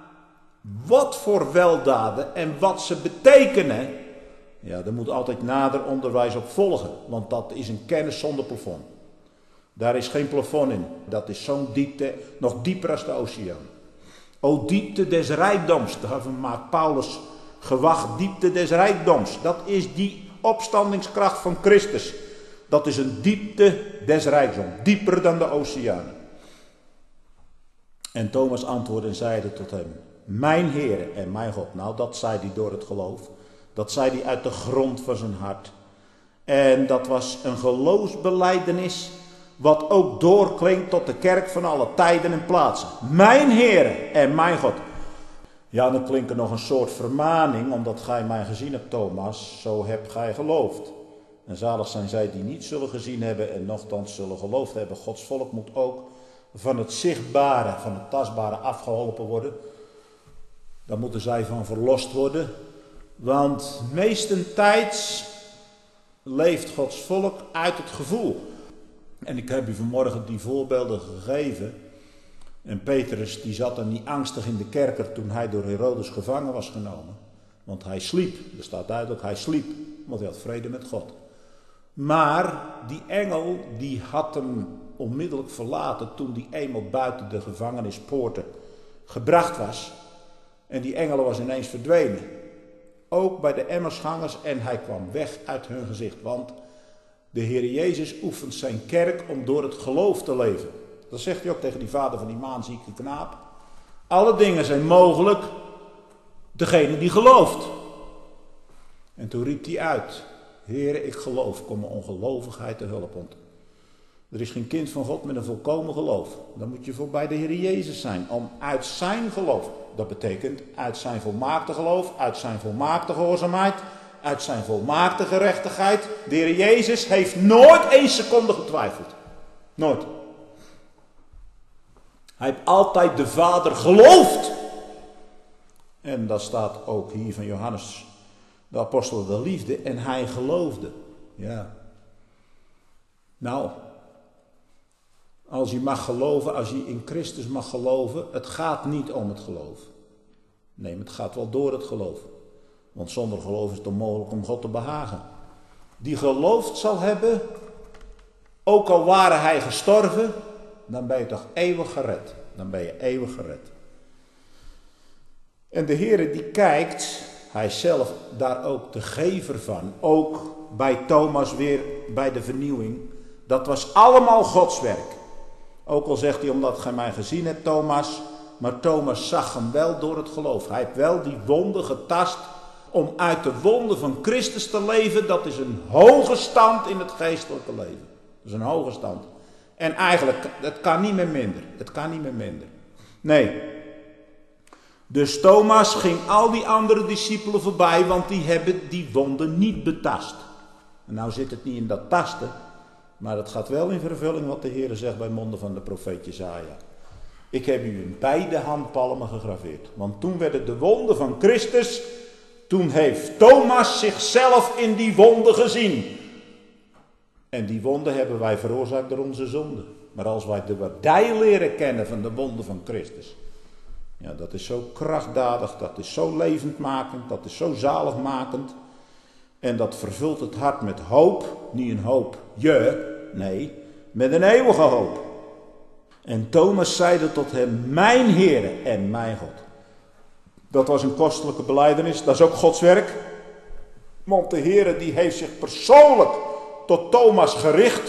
wat voor weldaden en wat ze betekenen, ja, daar moet altijd nader onderwijs op volgen. Want dat is een kennis zonder plafond. Daar is geen plafond in. Dat is zo'n diepte, nog dieper als de oceaan. O diepte des rijkdoms, daarvan maakt Paulus gewacht, diepte des rijkdoms. Dat is die opstandingskracht van Christus. Dat is een diepte des rijkdoms, dieper dan de oceaan. En Thomas antwoordde en zeide tot hem: mijn Heere en mijn God. Nou, dat zei hij door het geloof. Dat zei hij uit de grond van zijn hart. En dat was een geloofsbelijdenis, wat ook doorklinkt tot de kerk van alle tijden en plaatsen. Mijn Heere en mijn God. Ja, dan klinkt er nog een soort vermaning, omdat gij mij gezien hebt, Thomas, zo hebt gij geloofd. En zalig zijn zij die niet zullen gezien hebben en nochtans zullen geloofd hebben. Gods volk moet ook van het zichtbare, van het tastbare afgeholpen worden. Daar moeten zij van verlost worden. Want meestentijds leeft Gods volk uit het gevoel. En ik heb u vanmorgen die voorbeelden gegeven. En Petrus die zat dan niet angstig in de kerker toen hij door Herodes gevangen was genomen. Want hij sliep, er staat duidelijk, hij sliep, want hij had vrede met God. Maar die engel die had hem onmiddellijk verlaten toen die eenmaal buiten de gevangenispoorten gebracht was. En die engel was ineens verdwenen. Ook bij de Emmausgangers, en hij kwam weg uit hun gezicht. Want de Heer Jezus oefent zijn kerk om door het geloof te leven. Dat zegt hij ook tegen die vader van die maanzieke knaap. Alle dingen zijn mogelijk, degene die gelooft. En toen riep hij uit: Heere, ik geloof, kom mijn ongelovigheid te hulp. Want Er is geen kind van God met een volkomen geloof. Dan moet je voor bij de Heer Jezus zijn. Om uit zijn geloof. Dat betekent uit zijn volmaakte geloof. Uit zijn volmaakte gehoorzaamheid. Uit zijn volmaakte gerechtigheid. De Heer Jezus heeft nooit één seconde getwijfeld. Nooit. Hij heeft altijd de Vader geloofd. En dat staat ook hier van Johannes, de apostel de liefde. En hij geloofde. Ja. Nou, als je mag geloven, als je in Christus mag geloven, het gaat niet om het geloof. Nee, het gaat wel door het geloof. Want zonder geloof is het onmogelijk om God te behagen. Die geloofd zal hebben, ook al ware hij gestorven, dan ben je toch eeuwig gered. Dan ben je eeuwig gered. En de Heere die kijkt, hij is zelf daar ook de gever van. Ook bij Thomas weer bij de vernieuwing. Dat was allemaal Gods werk. Ook al zegt hij, omdat gij mij gezien hebt, Thomas. Maar Thomas zag hem wel door het geloof. Hij heeft wel die wonde getast om uit de wonde van Christus te leven. Dat is een hoge stand in het geestelijke leven. Dat is een hoge stand. En eigenlijk, het kan niet meer minder. Het kan niet meer minder. Nee. Dus Thomas ging al die andere discipelen voorbij, want die hebben die wonden niet betast. En nou zit het niet in dat tasten, maar het gaat wel in vervulling wat de Heer zegt bij monden van de profeet Jesaja. Ik heb u in beide handpalmen gegraveerd. Want toen werden de wonden van Christus, toen heeft Thomas zichzelf in die wonden gezien. En die wonden hebben wij veroorzaakt door onze zonde. Maar als wij de waardij leren kennen van de wonden van Christus. Ja, dat is zo krachtdadig, dat is zo levendmakend, dat is zo zaligmakend. En dat vervult het hart met hoop. Niet een hoop je, nee, met een eeuwige hoop. En Thomas zeide tot hem, mijn Heere en mijn God. Dat was een kostelijke belijdenis, dat is ook Gods werk. Want de Heere die heeft zich persoonlijk tot Thomas gericht.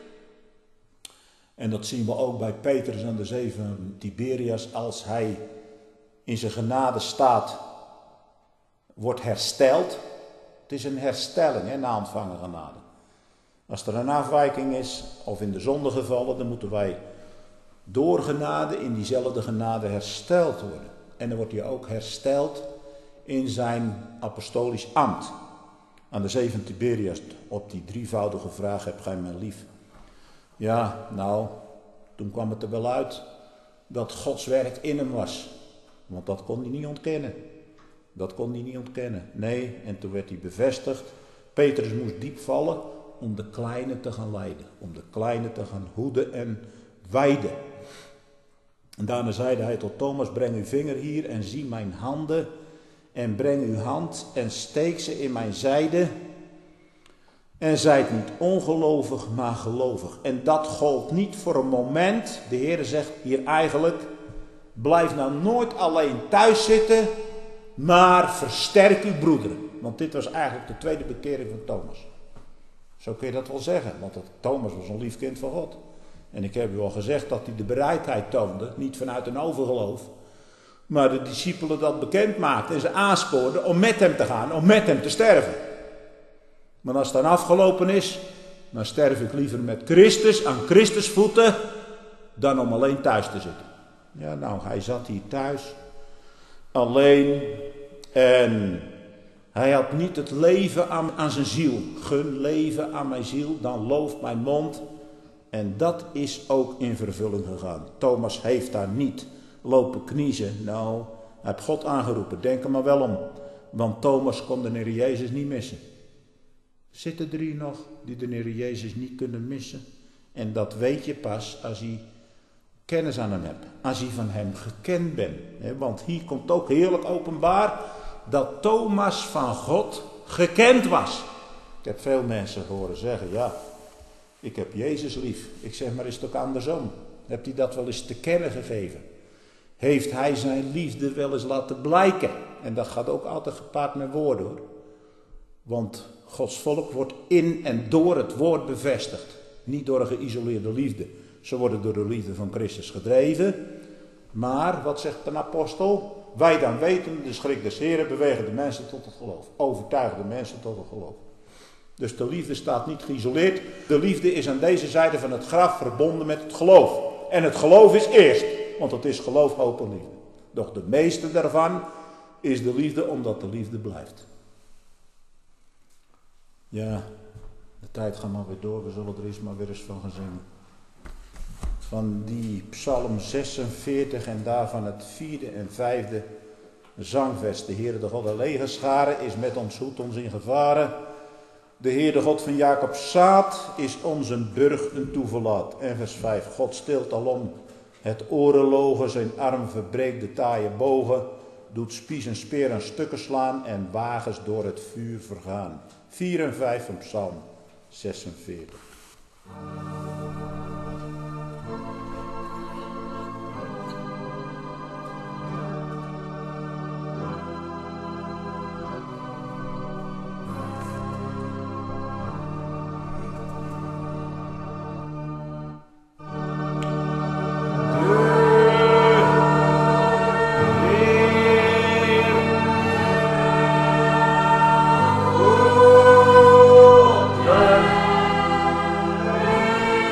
En dat zien we ook bij Petrus aan de zee van Tiberias, als hij in zijn genade staat, wordt hersteld. Het is een herstelling, hè, na ontvangen genade. Als er een afwijking is, of in de zonde gevallen, dan moeten wij door genade in diezelfde genade hersteld worden. En dan wordt hij ook hersteld in zijn apostolisch ambt. Aan de zee van Tiberias, op die drievoudige vraag, heb gij mij lief? Ja, nou, toen kwam het er wel uit dat Gods werk in hem was. Want dat kon hij niet ontkennen. Dat kon hij niet ontkennen. Nee, en toen werd hij bevestigd. Petrus moest diep vallen om de kleine te gaan leiden. Om de kleine te gaan hoeden en weiden. En daarna zeide hij tot Thomas, breng uw vinger hier en zie mijn handen. En breng uw hand en steek ze in mijn zijde. En zijt niet ongelovig, maar gelovig. En dat gold niet voor een moment. De Heer zegt hier eigenlijk, blijf nou nooit alleen thuis zitten, maar versterk uw broederen. Want dit was eigenlijk de tweede bekering van Thomas. Zo kun je dat wel zeggen, want dat, Thomas was een lief kind van God. En ik heb u al gezegd dat hij de bereidheid toonde, niet vanuit een overgeloof, maar de discipelen dat bekend maakten en ze aanspoorden om met hem te gaan, om met hem te sterven. Maar als het dan afgelopen is, dan sterf ik liever met Christus, aan Christus voeten, dan om alleen thuis te zitten. Ja, nou, hij zat hier thuis, alleen, en hij had niet het leven aan, aan zijn ziel. Gun leven aan mijn ziel, dan looft mijn mond. En dat is ook in vervulling gegaan. Thomas heeft daar niet lopen kniezen. Nou, hij heeft God aangeroepen, denk er maar wel om. Want Thomas kon de Heer Jezus niet missen. Zitten er hier nog die de Heer Jezus niet kunnen missen? En dat weet je pas als je kennis aan hem hebt. Als je van hem gekend bent. Want hier komt ook heerlijk openbaar dat Thomas van God gekend was. Ik heb veel mensen horen zeggen, ja, ik heb Jezus lief. Ik zeg, maar is het ook andersom? Hebt hij dat wel eens te kennen gegeven? Heeft hij zijn liefde wel eens laten blijken? En dat gaat ook altijd gepaard met woorden, hoor. Want Gods volk wordt in en door het woord bevestigd. Niet door een geïsoleerde liefde. Ze worden door de liefde van Christus gedreven. Maar, wat zegt een apostel? Wij dan weten, de schrik des Heren bewegen de mensen tot het geloof. Overtuigen de mensen tot het geloof. Dus de liefde staat niet geïsoleerd. De liefde is aan deze zijde van het graf verbonden met het geloof. En het geloof is eerst, want het is geloof, hoop en liefde. Doch de meeste daarvan is de liefde omdat de liefde blijft. Ja, de tijd gaat maar weer door, we zullen er eens maar weer eens van gaan zingen. Van die psalm zesenveertig en daarvan het vierde en vijfde zangvers. De Heere de God der legerscharen is met ons, hoedt ons in gevaren. De Heer de God van Jacob zaad is ons een burcht en toeverlaat. En vers vijf, God stilt alom het orenlogen, zijn arm verbreekt de taaie bogen, doet spies en speer aan stukken slaan en wagens door het vuur vergaan. vier en vijf van psalm zesenveertig. Amen.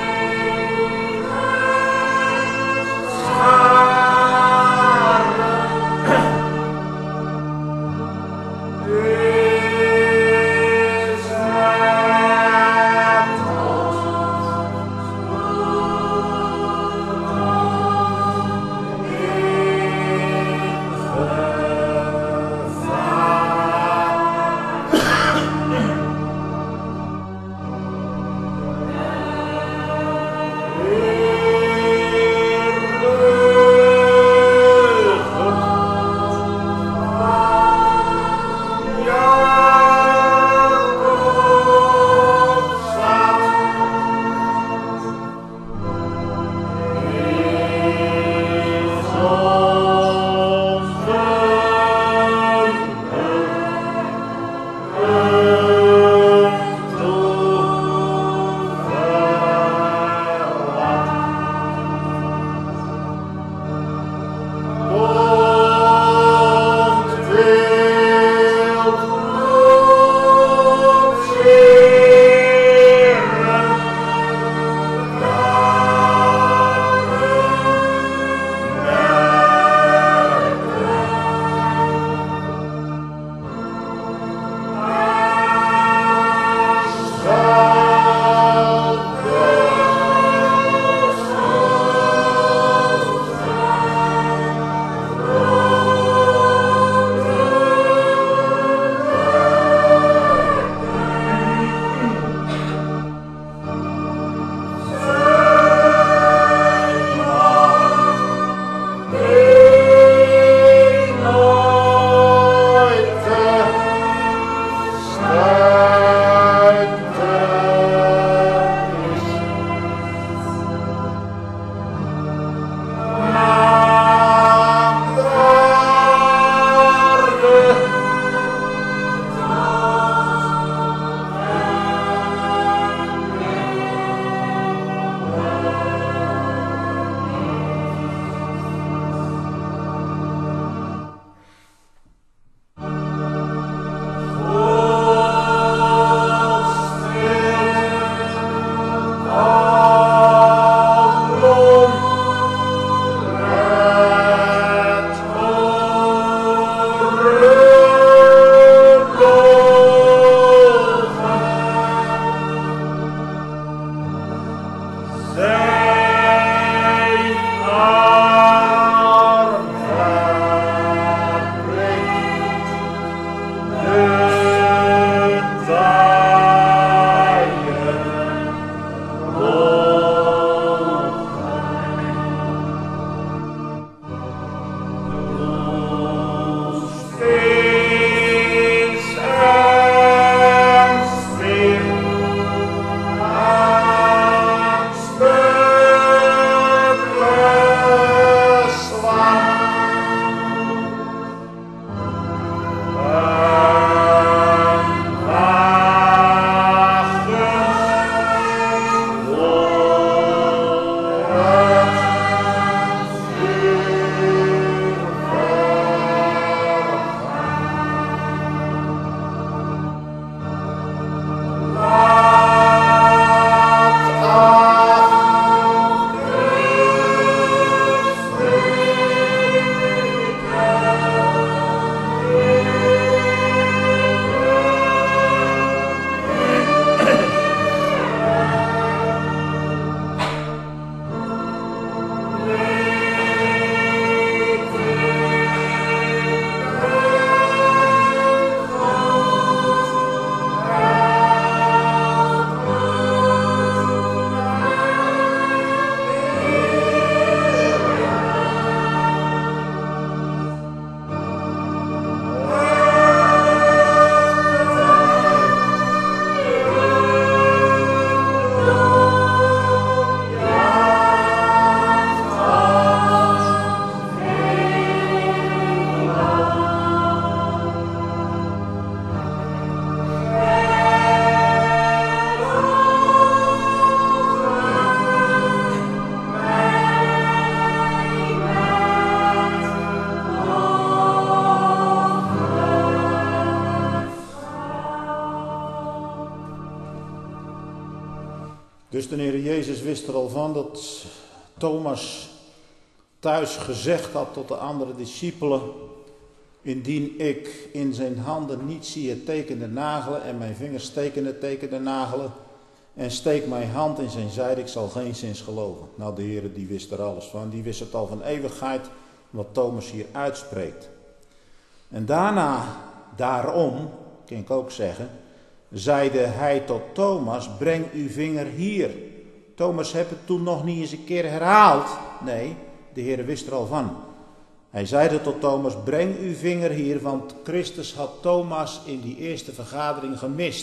Dus de Heer Jezus wist er al van dat Thomas thuis gezegd had tot de andere discipelen: indien ik in zijn handen niet zie het teken der nagelen en mijn vingers steken het teken der nagelen en steek mijn hand in zijn zijde, ik zal geen zins geloven. Nou, de Heer die wist er alles van. Die wist het al van eeuwigheid wat Thomas hier uitspreekt. En daarna, daarom, kan ik ook zeggen, zeide hij tot Thomas: breng uw vinger hier. Thomas heeft het toen nog niet eens een keer herhaald. Nee, de Heer wist er al van. Hij zeide tot Thomas: breng uw vinger hier, want Christus had Thomas in die eerste vergadering gemist.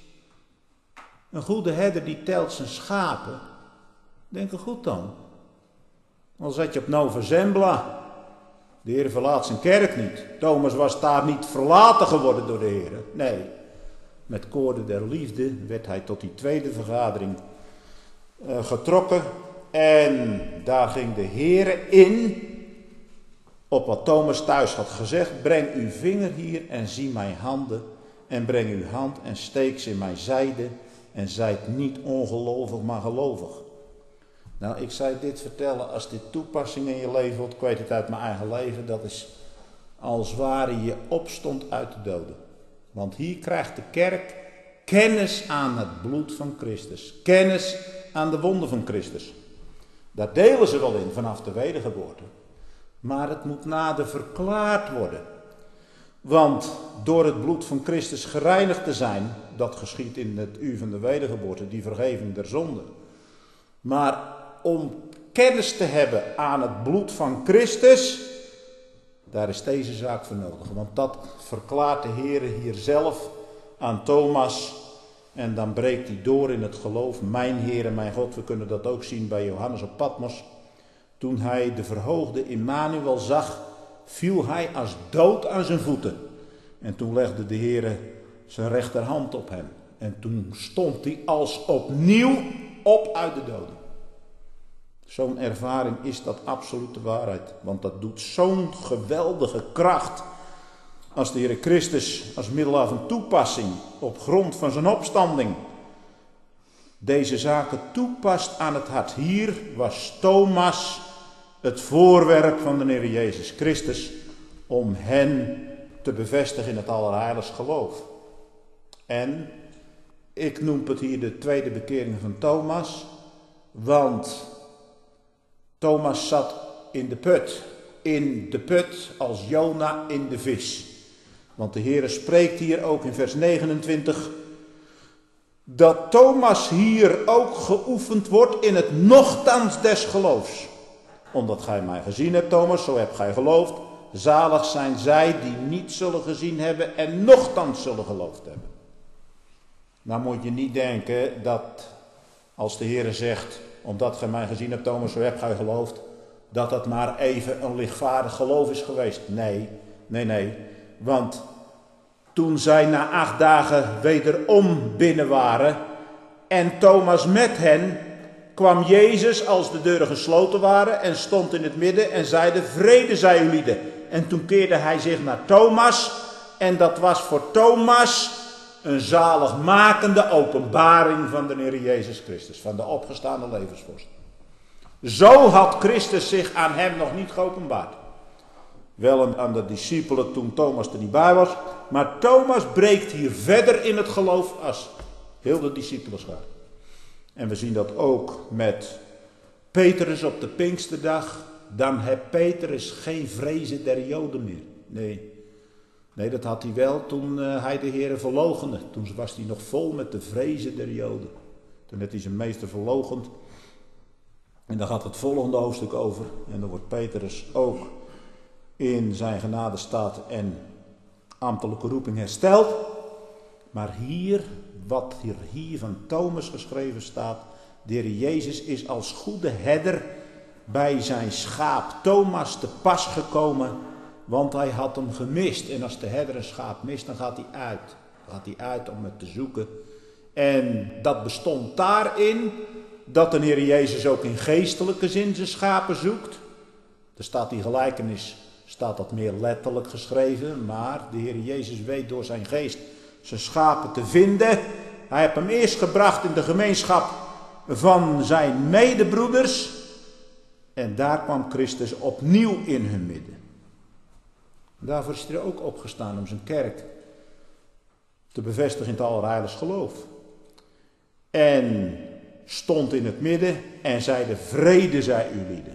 Een goede herder die telt zijn schapen. Denk er goed dan. Al zat je op Nova Zembla. De Heer verlaat zijn kerk niet. Thomas was daar niet verlaten geworden door de Heer. Nee, met koorden der liefde werd hij tot die tweede vergadering uh, getrokken. En daar ging de Heer in op wat Thomas thuis had gezegd: breng uw vinger hier en zie mijn handen. En breng uw hand en steek ze in mijn zijde. En zijt niet ongelovig, maar gelovig. Nou, ik zei dit vertellen als dit toepassing in je leven wordt. Ik weet het uit mijn eigen leven. Dat is als ware je opstond uit de doden. Want hier krijgt de kerk kennis aan het bloed van Christus. Kennis aan de wonden van Christus. Daar delen ze wel in vanaf de wedergeboorte. Maar het moet nader verklaard worden. Want door het bloed van Christus gereinigd te zijn, dat geschiet in het uur van de wedergeboorte, die vergeving der zonden. Maar om kennis te hebben aan het bloed van Christus, daar is deze zaak voor nodig. Want dat verklaart de Heer hier zelf aan Thomas. En dan breekt hij door in het geloof. Mijn Heer en mijn God, we kunnen dat ook zien bij Johannes op Patmos. Toen hij de verhoogde Immanuel zag, viel hij als dood aan zijn voeten. En toen legde de Heer zijn rechterhand op hem. En toen stond hij als opnieuw op uit de doden. Zo'n ervaring is dat absolute waarheid. Want dat doet zo'n geweldige kracht. Als de Heer Christus als middelaar van toepassing op grond van zijn opstanding deze zaken toepast aan het hart. Hier was Thomas het voorwerp van de Heer Jezus Christus om hen te bevestigen in het allerheiligst geloof. En ik noem het hier de tweede bekering van Thomas, want Thomas zat in de put, in de put als Jona in de vis. Want de Heer spreekt hier ook in vers negenentwintig dat Thomas hier ook geoefend wordt in het nochtans des geloofs. Omdat gij mij gezien hebt, Thomas, zo hebt gij geloofd. Zalig zijn zij die niet zullen gezien hebben en nochtans zullen geloofd hebben. Nou moet je niet denken dat als de Heer zegt, omdat gij mij gezien hebt, Thomas, zo hebt gij geloofd, dat dat maar even een lichtvaardig geloof is geweest. Nee, nee, nee. Want toen zij na acht dagen wederom binnen waren en Thomas met hen, kwam Jezus als de deuren gesloten waren en stond in het midden en zeide: vrede zij ulieden. En toen keerde hij zich naar Thomas en dat was voor Thomas een zaligmakende openbaring van de Heer Jezus Christus, van de opgestaande levensvorst. Zo had Christus zich aan hem nog niet geopenbaard. Wel aan de discipelen toen Thomas er niet bij was, maar Thomas breekt hier verder in het geloof als heel de discipelenschap. En we zien dat ook met Petrus op de Pinksterdag. Dan heeft Petrus geen vrezen der Joden meer. Nee, nee dat had hij wel toen uh, hij de Heere verloochende. Toen was hij nog vol met de vrezen der Joden. Toen heeft hij zijn meester verloochend. En daar gaat het volgende hoofdstuk over. En dan wordt Petrus ook in zijn genadestaat en ambtelijke roeping hersteld. Maar hier, wat hier, hier van Thomas geschreven staat, de Heer Jezus is als goede herder bij zijn schaap Thomas te pas gekomen, want hij had hem gemist. En als de herder een schaap mist, dan gaat hij uit. Dan gaat hij uit om het te zoeken. En dat bestond daarin dat de Heer Jezus ook in geestelijke zin zijn schapen zoekt. Er staat die gelijkenis, staat dat meer letterlijk geschreven, maar de Heer Jezus weet door zijn geest zijn schapen te vinden. Hij heeft hem eerst gebracht in de gemeenschap van zijn medebroeders. En daar kwam Christus opnieuw in hun midden. Daarvoor is hij er ook opgestaan om zijn kerk te bevestigen in het allerheiligst geloof. En stond in het midden en zeide: vrede zij u lieden.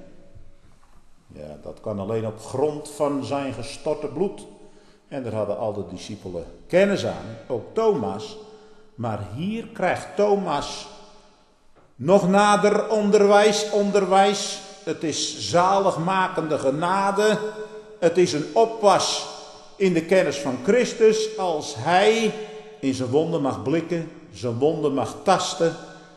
Ja, dat kan alleen op grond van zijn gestorte bloed. En daar hadden al de discipelen kennis aan, ook Thomas. Maar hier krijgt Thomas nog nader onderwijs, onderwijs. Het is zaligmakende genade. Het is een oppas in de kennis van Christus. Als hij in zijn wonden mag blikken, zijn wonden mag tasten.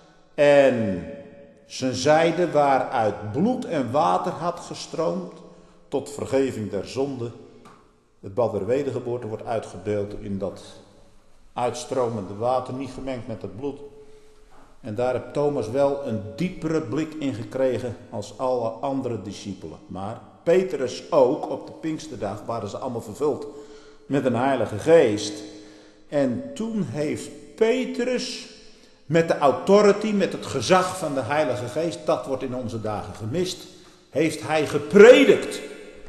En zijn zijde waaruit bloed en water had gestroomd tot vergeving der zonde. Het bad der wedergeboorte wordt uitgedeeld in dat uitstromende water, niet gemengd met het bloed. En daar heeft Thomas wel een diepere blik in gekregen als alle andere discipelen. Maar Petrus ook, op de Pinksterdag waren ze allemaal vervuld met een Heilige Geest. En toen heeft Petrus met de authority, met het gezag van de Heilige Geest, dat wordt in onze dagen gemist, heeft hij gepredikt.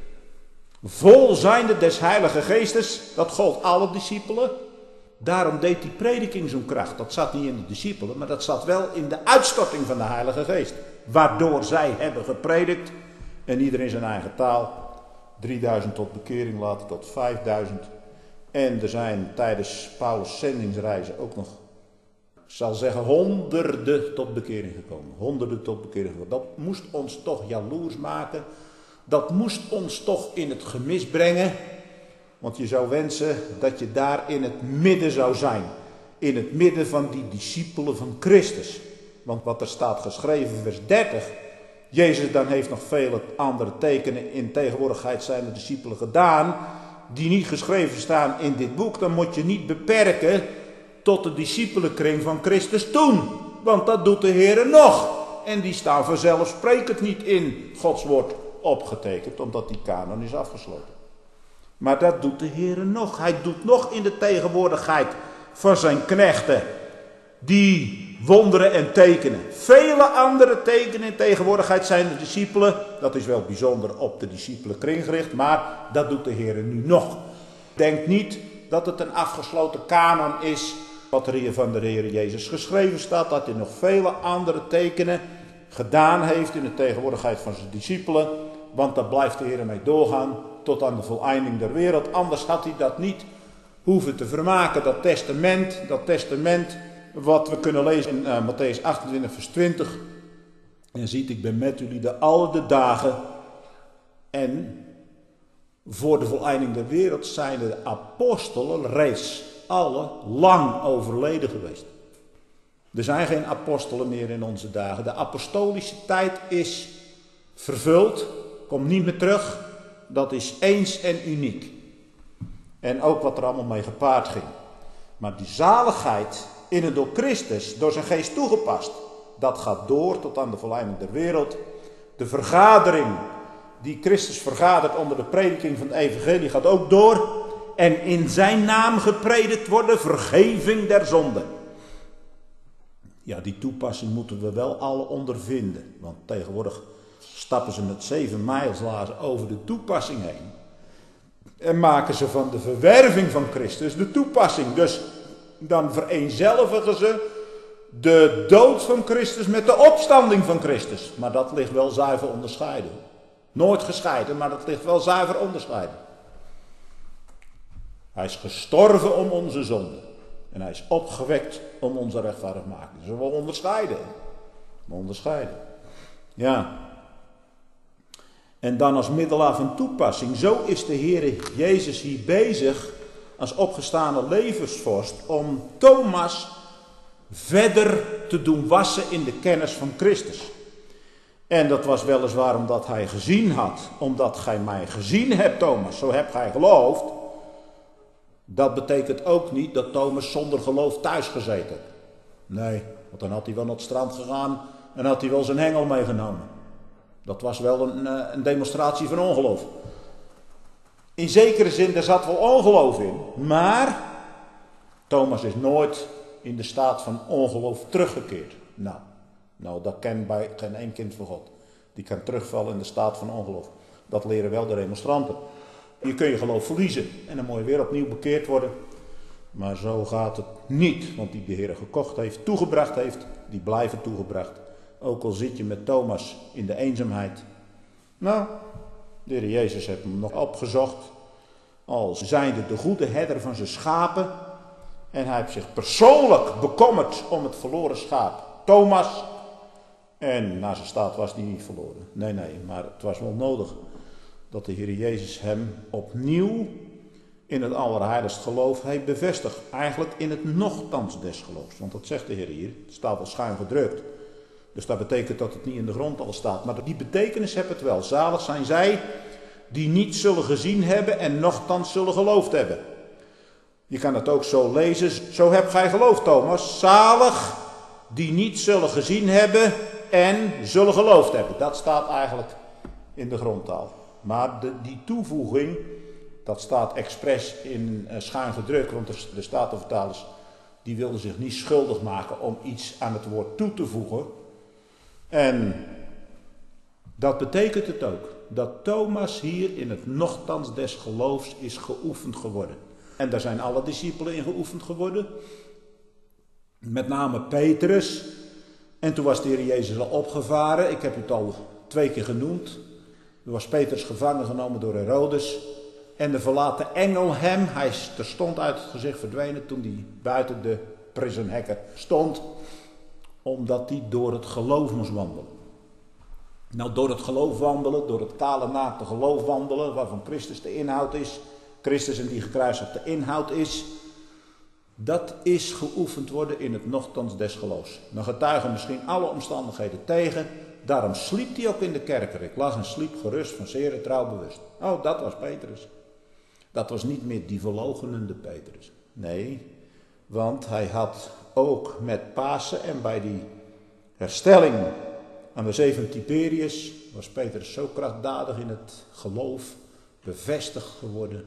Vol zijnde des Heilige Geestes, dat gold alle discipelen. Daarom deed die prediking zo'n kracht. Dat zat niet in de discipelen, maar dat zat wel in de uitstorting van de Heilige Geest. Waardoor zij hebben gepredikt. En ieder in zijn eigen taal. drieduizend tot bekering, later tot vijfduizend. En er zijn tijdens Paulus' zendingsreizen ook nog, ik zal zeggen, honderden tot bekering gekomen. Honderden tot bekering gekomen. Dat moest ons toch jaloers maken. Dat moest ons toch in het gemis brengen. Want je zou wensen dat je daar in het midden zou zijn. In het midden van die discipelen van Christus. Want wat er staat geschreven, vers dertig. Jezus dan heeft nog vele andere tekenen in tegenwoordigheid zijn de discipelen gedaan. Die niet geschreven staan in dit boek. Dan moet je niet beperken tot de discipelenkring van Christus toen. Want dat doet de Heer nog. En die staan vanzelfsprekend niet in Gods woord opgetekend. Omdat die kanon is afgesloten. Maar dat doet de Heer nog. Hij doet nog in de tegenwoordigheid van zijn knechten die wonderen en tekenen. Vele andere tekenen in tegenwoordigheid zijn de discipelen. Dat is wel bijzonder op de discipelenkring gericht, maar dat doet de Heer nu nog. Denk niet dat het een afgesloten kanon is wat er hier van de Heer Jezus geschreven staat. Dat hij nog vele andere tekenen gedaan heeft in de tegenwoordigheid van zijn discipelen. Want daar blijft de Heer mee doorgaan tot aan de voleinding der wereld. Anders had hij dat niet hoeven te vermaken. Dat testament, dat testament wat we kunnen lezen in uh, Mattheüs achtentwintig vers twintig. En ziet, ik ben met jullie de alle de dagen. En voor de voleinding der wereld zijn de apostelen reeds alle lang overleden geweest. Er zijn geen apostelen meer in onze dagen. De apostolische tijd is vervuld. Komt niet meer terug. Dat is eens en uniek. En ook wat er allemaal mee gepaard ging. Maar die zaligheid in het door Christus, door zijn geest toegepast, dat gaat door tot aan de volleinding der wereld. De vergadering die Christus vergadert onder de prediking van het evangelie gaat ook door. En in zijn naam gepredikt worden, vergeving der zonden. Ja, die toepassing moeten we wel alle ondervinden. Want tegenwoordig stappen ze met zeven mijlslaarzen over de toepassing heen. En maken ze van de verwerving van Christus de toepassing. Dus dan vereenzelvigen ze de dood van Christus met de opstanding van Christus. Maar dat ligt wel zuiver onderscheiden. Nooit gescheiden, maar dat ligt wel zuiver onderscheiden. Hij is gestorven om onze zonde. En hij is opgewekt om onze rechtvaardigmaking. Dat zullen we onderscheiden. We onderscheiden. Ja. En dan als middelaar van toepassing. Zo is de Heer Jezus hier bezig als opgestane levensvorst om Thomas verder te doen wassen in de kennis van Christus. En dat was weliswaar omdat hij gezien had. Omdat gij mij gezien hebt, Thomas. Zo hebt gij geloofd. Dat betekent ook niet dat Thomas zonder geloof thuis gezeten heeft. Nee, want dan had hij wel naar het strand gegaan en had hij wel zijn hengel meegenomen. Dat was wel een, een demonstratie van ongeloof. In zekere zin, daar zat wel ongeloof in. Maar Thomas is nooit in de staat van ongeloof teruggekeerd. Nou, Nou, dat kent bij geen één kind van God. Die kan terugvallen in de staat van ongeloof. Dat leren wel de remonstranten. Hier kun je geloof verliezen en dan moet je weer opnieuw bekeerd worden. Maar zo gaat het niet, want die de Heer gekocht heeft, toegebracht heeft, die blijven toegebracht. Ook al zit je met Thomas in de eenzaamheid. Nou, de Heer Jezus heeft hem nog opgezocht als zijnde de goede herder van zijn schapen. En hij heeft zich persoonlijk bekommerd om het verloren schaap, Thomas. En naar zijn staat was hij niet verloren. Nee, nee, maar het was wel nodig dat de Heer Jezus hem opnieuw in het allerheiligst geloof heeft bevestigd. Eigenlijk in het nochtans des geloofs. Want dat zegt de Heer hier. Het staat wel schuin gedrukt. Dus dat betekent dat het niet in de grond al staat. Maar die betekenis heeft het wel. Zalig zijn zij die niet zullen gezien hebben en nochtans zullen geloofd hebben. Je kan het ook zo lezen. Zo heb gij geloofd, Thomas. Zalig die niet zullen gezien hebben en zullen geloofd hebben. Dat staat eigenlijk in de grondtaal. Maar de, die toevoeging, dat staat expres in uh, schuin gedrukt, want de, de Statenvertalers die wilden zich niet schuldig maken om iets aan het woord toe te voegen. En dat betekent het ook, dat Thomas hier in het nochtans des geloofs is geoefend geworden. En daar zijn alle discipelen in geoefend geworden. Met name Petrus. En toen was de Heer Jezus al opgevaren. Ik heb het al twee keer genoemd. Toen was Petrus gevangen genomen door Herodes. En de verlaten engel hem, hij is terstond uit het gezicht verdwenen toen hij buiten de prisonhekken stond. Omdat hij door het geloof moest wandelen. Nou, door het geloof wandelen, door het kale naakte geloof wandelen, waarvan Christus de inhoud is. Christus en die gekruisigd de inhoud is. Dat is geoefend worden in het nochtans des geloofs. Dan getuigen misschien alle omstandigheden tegen. Daarom sliep hij ook in de kerker. Ik lag en sliep gerust van zeer trouw bewust. Oh, dat was Petrus. Dat was niet meer die verloochenende Petrus. Nee, want hij had ook met Pasen en bij die herstelling aan de zeven Tiberius was Petrus zo krachtdadig in het geloof bevestigd geworden.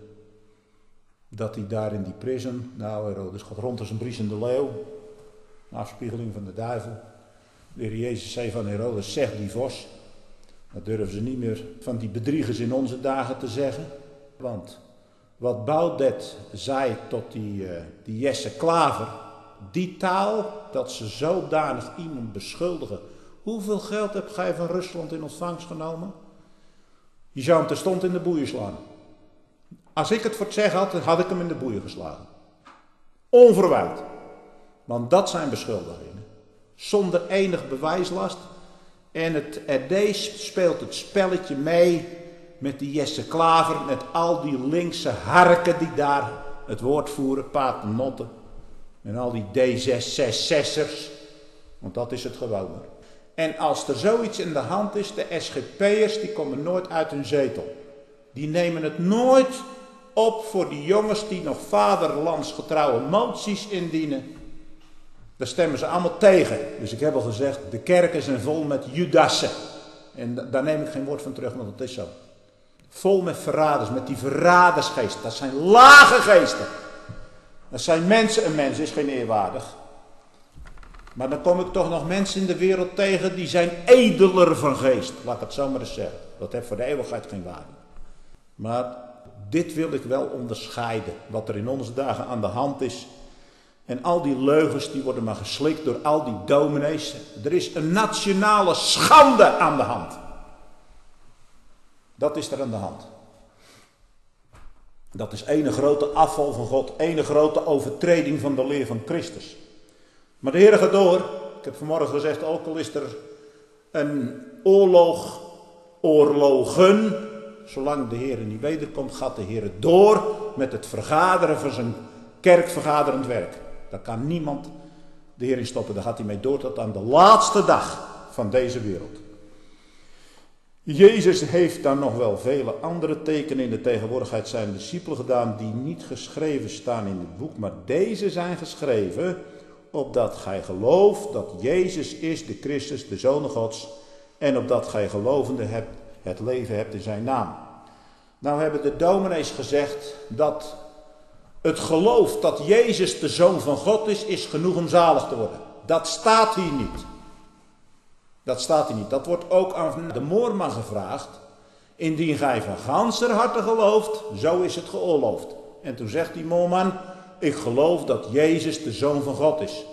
Dat hij daar in die prison, nou Herodes gaat rond als een briesende leeuw. Een afspiegeling van de duivel. De Heer Jezus zei van Herodes, zeg die vos. Dat durven ze niet meer van die bedriegers in onze dagen te zeggen. Want wat Baudet zei tot die, uh, die Jesse Klaver. Die taal, dat ze zodanig iemand beschuldigen. Hoeveel geld heb gij van Rusland in ontvangst genomen? Je zou hem terstond in de boeien slaan. Als ik het voor het zeggen had, dan had ik hem in de boeien geslagen. Onverwijld. Want dat zijn beschuldigingen. Zonder enig bewijslast. En het R D speelt het spelletje mee met die Jesse Klaver. Met al die linkse harken die daar het woord voeren. Paternotten. En al die D zeshonderdzesenzestigers. Want dat is het gewone. En als er zoiets in de hand is, de S G P'ers die komen nooit uit hun zetel. Die nemen het nooit op voor die jongens die nog vaderlandsgetrouwe moties indienen. Daar stemmen ze allemaal tegen. Dus ik heb al gezegd, de kerken zijn vol met Judassen. En daar neem ik geen woord van terug, want dat is zo. Vol met verraders, met die verradersgeesten. Dat zijn lage geesten. Dat zijn mensen, een mens is geen eerwaardig. Maar dan kom ik toch nog mensen in de wereld tegen die zijn edeler van geest. Laat ik het zo maar eens zeggen. Dat heeft voor de eeuwigheid geen waarde. Maar dit wil ik wel onderscheiden. Wat er in onze dagen aan de hand is. En al die leugens die worden maar geslikt door al die dominees. Er is een nationale schande aan de hand. Dat is er aan de hand. Dat is ene grote afval van God. Ene grote overtreding van de leer van Christus. Maar de Heer gaat door. Ik heb vanmorgen gezegd, ook al is er een oorlog, oorlogen. Zolang de Heer niet wederkomt, gaat de Heer door met het vergaderen van zijn kerkvergaderend werk. Daar kan niemand de Heer in stoppen. Daar gaat hij mee door tot aan de laatste dag van deze wereld. Jezus heeft dan nog wel vele andere tekenen in de tegenwoordigheid zijn discipelen gedaan die niet geschreven staan in het boek. Maar deze zijn geschreven opdat gij gelooft dat Jezus is de Christus, de Zoon Gods. En opdat gij gelovende hebt, het leven hebt in zijn naam. Nou hebben de dominees gezegd dat het geloof dat Jezus de Zoon van God is, is genoeg om zalig te worden. Dat staat hier niet. Dat staat hier niet. Dat wordt ook aan de moorman gevraagd. Indien gij van ganser harte gelooft, zo is het geoorloofd. En toen zegt die moorman, ik geloof dat Jezus de Zoon van God is.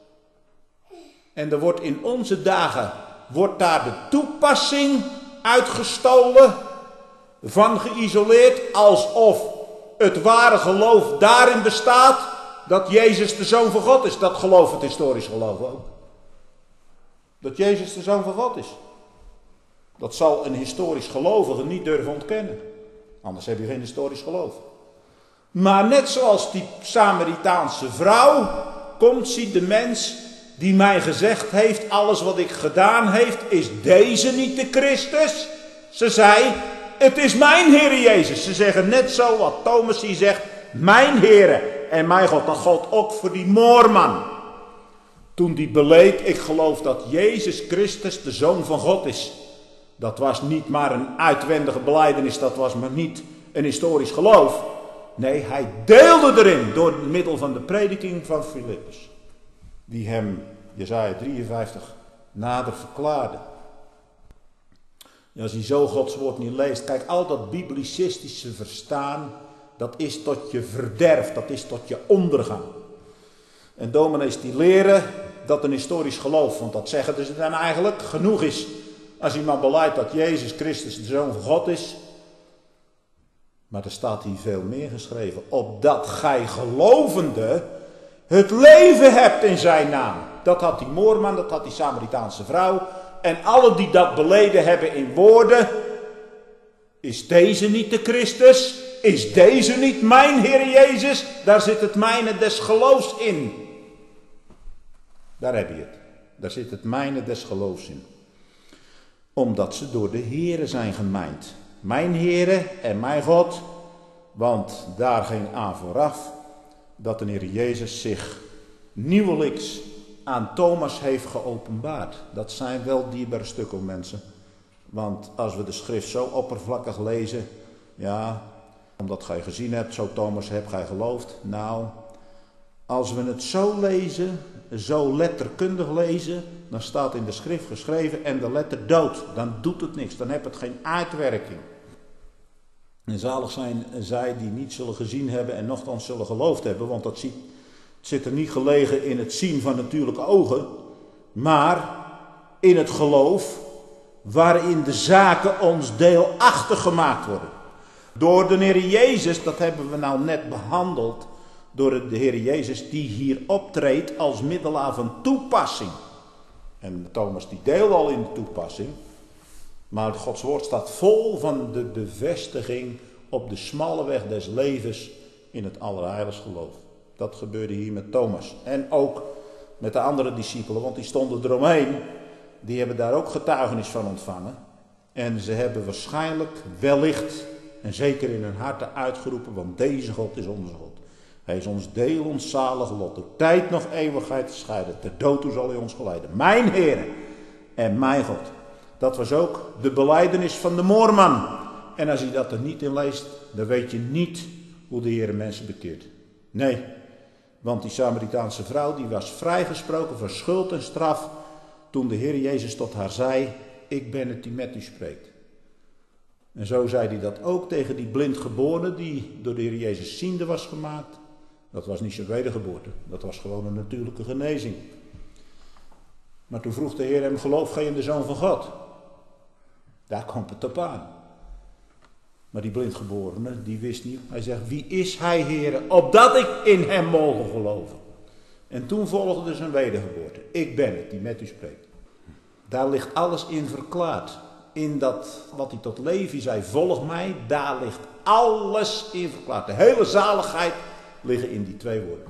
En er wordt in onze dagen, wordt daar de toepassing uitgestolen, van geïsoleerd, alsof het ware geloof daarin bestaat dat Jezus de Zoon van God is. Dat geloof het historisch geloof ook. Dat Jezus de Zoon van God is. Dat zal een historisch gelovige niet durven ontkennen. Anders heb je geen historisch geloof. Maar net zoals die Samaritaanse vrouw, komt ziet de mens die mij gezegd heeft, alles wat ik gedaan heeft, is deze niet de Christus? Ze zei, het is mijn Heer Jezus. Ze zeggen net zo wat Thomas die zegt, mijn Heer en mijn God. Dat gold ook voor die moorman. Toen die beleed, ik geloof dat Jezus Christus de Zoon van God is. Dat was niet maar een uitwendige belijdenis, dat was maar niet een historisch geloof. Nee, hij deelde erin door middel van de prediking van Filippus. Die hem, Jesaja drieënvijftig, nader verklaarde. En als je zo Gods woord niet leest, kijk, al dat biblicistische verstaan, dat is tot je verderf, dat is tot je ondergang. En dominees die leren dat een historisch geloof, want dat zeggen ze dan eigenlijk, genoeg is als iemand beleidt dat Jezus Christus de Zoon van God is. Maar er staat hier veel meer geschreven, opdat gij gelovende het leven hebt in zijn naam. Dat had die moorman, dat had die Samaritaanse vrouw. En alle die dat beleden hebben in woorden, is deze niet de Christus? Is deze niet mijn Heer Jezus? Daar zit het mijne des geloofs in. Daar heb je het. Daar zit het mijne des geloofs in. Omdat ze door de Heere zijn gemijnd. Mijn Heere en mijn God. Want daar ging aan vooraf dat de Heer Jezus zich nieuwelijks aan Thomas heeft geopenbaard. Dat zijn wel dierbare stukken, mensen. Want als we de schrift zo oppervlakkig lezen, ja, omdat gij gezien hebt, zo Thomas hebt gij geloofd. Nou, als we het zo lezen, zo letterkundig lezen, dan staat in de schrift geschreven en de letter dood. Dan doet het niks, dan heeft het geen uitwerking. En zalig zijn zij die niet zullen gezien hebben en nochtans zullen geloofd hebben, want dat ziet, zit er niet gelegen in het zien van natuurlijke ogen, maar in het geloof waarin de zaken ons deelachtig gemaakt worden. Door de Heer Jezus, dat hebben we nou net behandeld, door de Heer Jezus die hier optreedt als middelaar van toepassing. En Thomas die deelde al in de toepassing, maar Gods woord staat vol van de bevestiging op de smalle weg des levens in het allerheiligst geloof. Dat gebeurde hier met Thomas. En ook met de andere discipelen, want die stonden eromheen. Die hebben daar ook getuigenis van ontvangen. En ze hebben waarschijnlijk, wellicht, en zeker in hun harten uitgeroepen, want deze God is onze God. Hij is ons deel, ons zalig lot. Door tijd nog eeuwigheid te scheiden. Ter dood toe zal hij ons geleiden. Mijn Heer en mijn God. Dat was ook de belijdenis van de moorman. En als je dat er niet in leest, dan weet je niet hoe de Heer mensen bekeert. Nee, want die Samaritaanse vrouw die was vrijgesproken van schuld en straf toen de Heer Jezus tot haar zei, ik ben het die met u spreekt. En zo zei hij dat ook tegen die blindgeborene die door de Heer Jezus ziende was gemaakt. Dat was niet zijn wedergeboorte, dat was gewoon een natuurlijke genezing. Maar toen vroeg de Heer hem, geloof gij in de Zoon van God? Daar komt het op aan. Maar die blindgeborene, die wist niet. Hij zegt, wie is hij, Heer, opdat ik in hem mogen geloven? En toen volgde zijn wedergeboorte. Ik ben het die met u spreekt. Daar ligt alles in verklaard. In dat wat hij tot Levi zei, volg mij, daar ligt alles in verklaard. De hele zaligheid liggen in die twee woorden.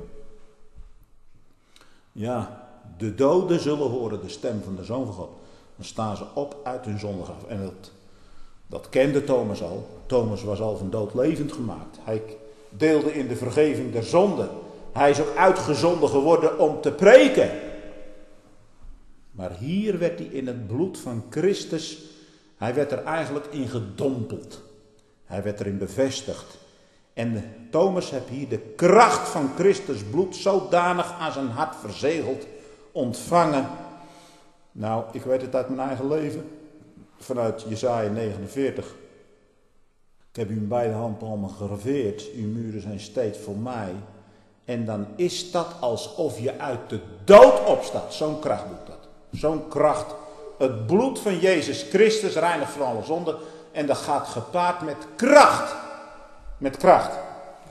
Ja, de doden zullen horen de stem van de Zoon van God. Dan staan ze op uit hun zondegraf. En dat, dat kende Thomas al. Thomas was al van dood levend gemaakt. Hij deelde in de vergeving der zonden. Hij is ook uitgezonden geworden om te preken. Maar hier werd hij in het bloed van Christus, hij werd er eigenlijk in gedompeld. Hij werd erin bevestigd. En Thomas heeft hier de kracht van Christus bloed zodanig aan zijn hart verzegeld, ontvangen, Nou, ik weet het uit mijn eigen leven. Vanuit Jesaja negenenveertig. Ik heb u in beide handpalmen gegraveerd. Uw muren zijn steeds voor mij. En dan is dat alsof je uit de dood opstaat. Zo'n kracht doet dat. Zo'n kracht. Het bloed van Jezus Christus reinigt van alle zonde. En dat gaat gepaard met kracht. Met kracht.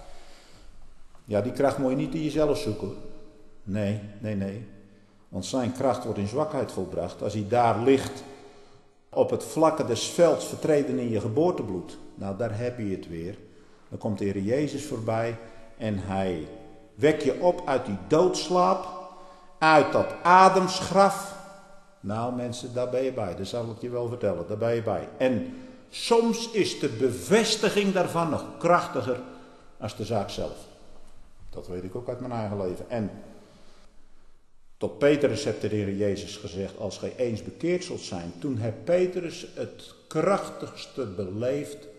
Ja, die kracht moet je niet in jezelf zoeken. Nee, nee, nee. Want zijn kracht wordt in zwakheid volbracht. Als hij daar ligt op het vlakke des velds vertreden in je geboortebloed. Nou, daar heb je het weer. Dan komt de Heer Jezus voorbij en hij wekt je op uit die doodslaap. Uit dat Adamsgraf. Nou mensen, daar ben je bij. Dat zal ik je wel vertellen. Daar ben je bij. En soms is de bevestiging daarvan nog krachtiger als de zaak zelf. Dat weet ik ook uit mijn eigen leven. En tot Petrus heeft de Heer Jezus gezegd, als gij eens bekeerd zult zijn. Toen heeft Petrus het krachtigste beleefd,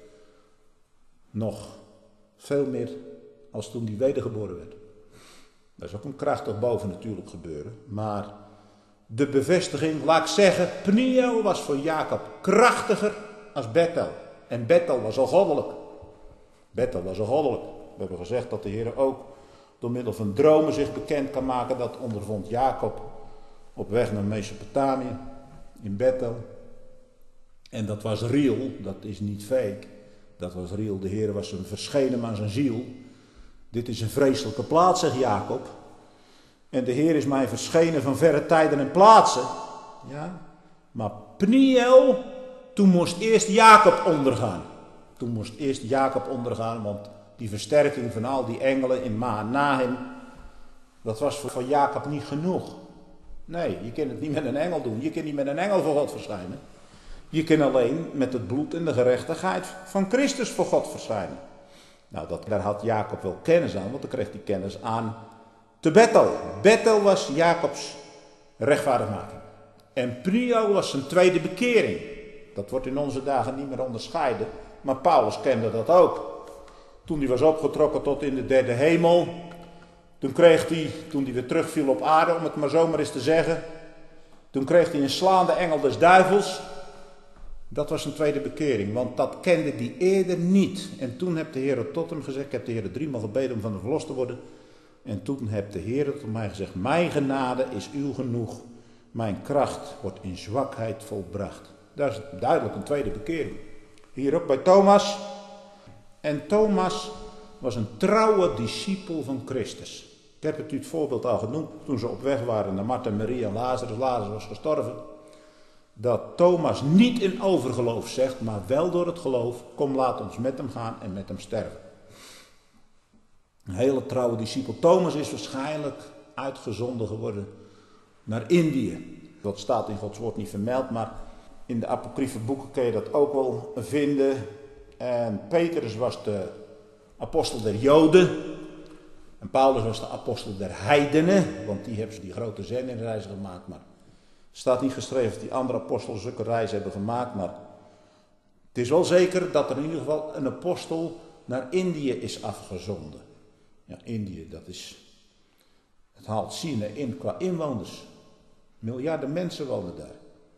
nog veel meer als toen hij wedergeboren werd. Dat is ook een krachtig bovennatuurlijk gebeuren. Maar de bevestiging, laat ik zeggen, Pniel was voor Jacob krachtiger als Bethel. En Bethel was al goddelijk. Bethel was al goddelijk. We hebben gezegd dat de Heer ook door middel van dromen zich bekend kan maken. Dat ondervond Jacob op weg naar Mesopotamië, in Bethel. En dat was real, dat is niet fake. Dat was real, de Heer was hem verschenen aan zijn ziel. Dit is een vreselijke plaats, zegt Jacob. En de Heer is mij verschenen van verre tijden en plaatsen. Ja, maar Pniel, toen moest eerst Jacob ondergaan. Toen moest eerst Jacob ondergaan, want die versterking van al die engelen in Mahanaim, dat was voor Jacob niet genoeg. Nee, je kunt het niet met een engel doen. Je kunt niet met een engel voor God verschijnen. Je kunt alleen met het bloed en de gerechtigheid van Christus voor God verschijnen. Nou, dat, daar had Jacob wel kennis aan, want dan kreeg hij kennis aan te Bethel. Bethel was Jacobs rechtvaardigmaking. En Pniel was zijn tweede bekering. Dat wordt in onze dagen niet meer onderscheiden, maar Paulus kende dat ook. Toen hij was opgetrokken tot in de derde hemel, toen kreeg hij, toen hij weer terugviel op aarde, om het maar zomaar eens te zeggen, toen kreeg hij een slaande engel des duivels. Dat was zijn tweede bekering, want dat kende hij eerder niet. En toen heeft de Heer tot hem gezegd, ik heb de Heer driemaal gebeden om van de verlost te worden. En toen heeft de Heer tot mij gezegd, mijn genade is uw genoeg, mijn kracht wordt in zwakheid volbracht. Dat is duidelijk een tweede bekering. Hier ook bij Thomas. En Thomas was een trouwe discipel van Christus. Ik heb het u het voorbeeld al genoemd, toen ze op weg waren naar Martha, Maria en Lazarus. Lazarus was gestorven. Dat Thomas niet in overgeloof zegt, maar wel door het geloof, kom laat ons met hem gaan en met hem sterven. Een hele trouwe discipel. Thomas is waarschijnlijk uitgezonden geworden naar Indië. Dat staat in Gods woord niet vermeld, maar in de apocryfe boeken kun je dat ook wel vinden. En Petrus was de apostel der Joden. En Paulus was de apostel der heidenen, want die hebben die grote zendingsreizen gemaakt. Maar het staat niet geschreven dat die andere apostelen zulke reizen hebben gemaakt. Maar het is wel zeker dat er in ieder geval een apostel naar Indië is afgezonden. Ja, Indië, dat is, het haalt China in qua inwoners. Miljarden mensen wonen daar.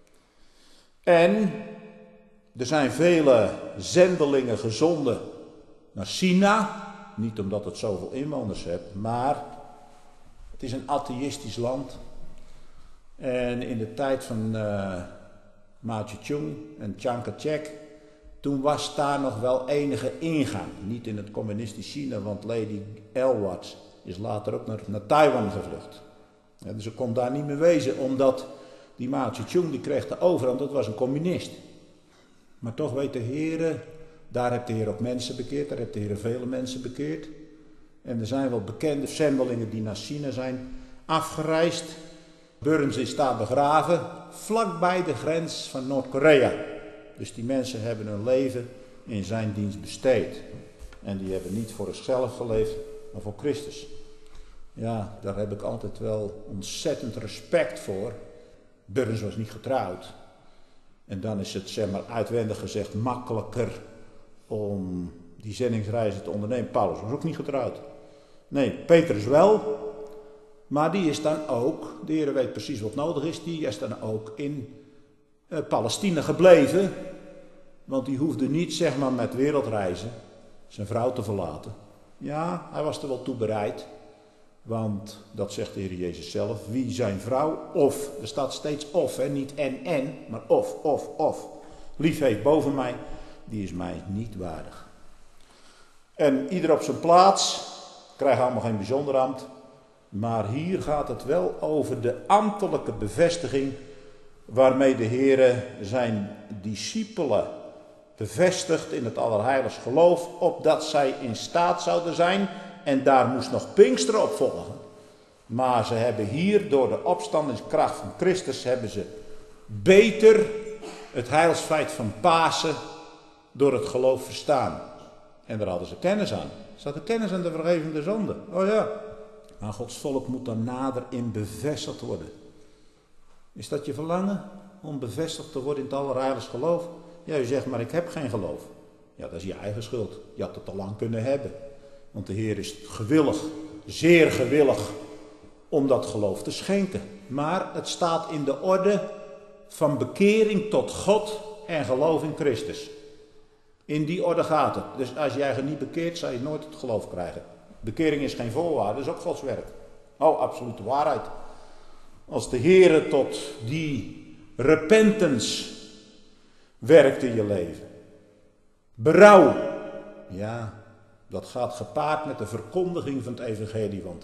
En er zijn vele zendelingen gezonden naar China. Niet omdat het zoveel inwoners heeft, maar het is een atheïstisch land. En in de tijd van uh, Mao Zedong en Chiang Kai-shek, toen was daar nog wel enige ingang. Niet in het communistisch China, want Lady Elwat is later ook naar, naar Taiwan gevlucht. Ja, dus ze kon daar niet meer wezen, omdat die Mao Zedong die kreeg de overhand, dat was een communist. Maar toch weet de Heer, daar heeft de Heer ook mensen bekeerd, daar heeft de Heer vele mensen bekeerd. En er zijn wel bekende zendelingen die naar China zijn afgereisd. Burns is daar begraven, vlakbij de grens van Noord-Korea. Dus die mensen hebben hun leven in zijn dienst besteed. En die hebben niet voor zichzelf geleefd, maar voor Christus. Ja, daar heb ik altijd wel ontzettend respect voor. Burns was niet getrouwd. En dan is het, zeg maar, uitwendig gezegd makkelijker om die zendingsreizen te ondernemen. Paulus was ook niet getrouwd. Nee, Petrus wel. Maar die is dan ook, de Heer weet precies wat nodig is, die is dan ook in uh, Palestina gebleven. Want die hoefde niet, zeg maar, met wereldreizen zijn vrouw te verlaten. Ja, hij was er wel toe bereid. Want, dat zegt de Heer Jezus zelf, wie zijn vrouw of, er staat steeds of, hè, niet en en, maar of, of, of, lief heeft boven mij, die is mij niet waardig. En ieder op zijn plaats, krijgt allemaal geen bijzonder ambt. Maar hier gaat het wel over de ambtelijke bevestiging waarmee de Heer zijn discipelen bevestigt in het allerheiligst geloof, opdat zij in staat zouden zijn, en daar moest nog Pinksteren op volgen. Maar ze hebben hier door de opstandingskracht van Christus, hebben ze beter het heilsfeit van Pasen door het geloof verstaan. En daar hadden ze kennis aan. Ze hadden kennis aan de vergeving zonde. Oh ja. Maar Gods volk moet dan nader in bevestigd worden. Is dat je verlangen? Om bevestigd te worden in het allerheiligst geloof? Ja, u zegt, maar ik heb geen geloof. Ja, dat is je eigen schuld. Je had het al lang kunnen hebben. Want de Heer is gewillig, zeer gewillig, om dat geloof te schenken. Maar het staat in de orde van bekering tot God en geloof in Christus. In die orde gaat het. Dus als jij je niet bekeert, zal je nooit het geloof krijgen. Bekering is geen voorwaarde, dat is ook Gods werk. Oh, absolute waarheid. Als de Heer tot die repentance werkt in je leven. Berouw. Ja, dat gaat gepaard met de verkondiging van het evangelie. Want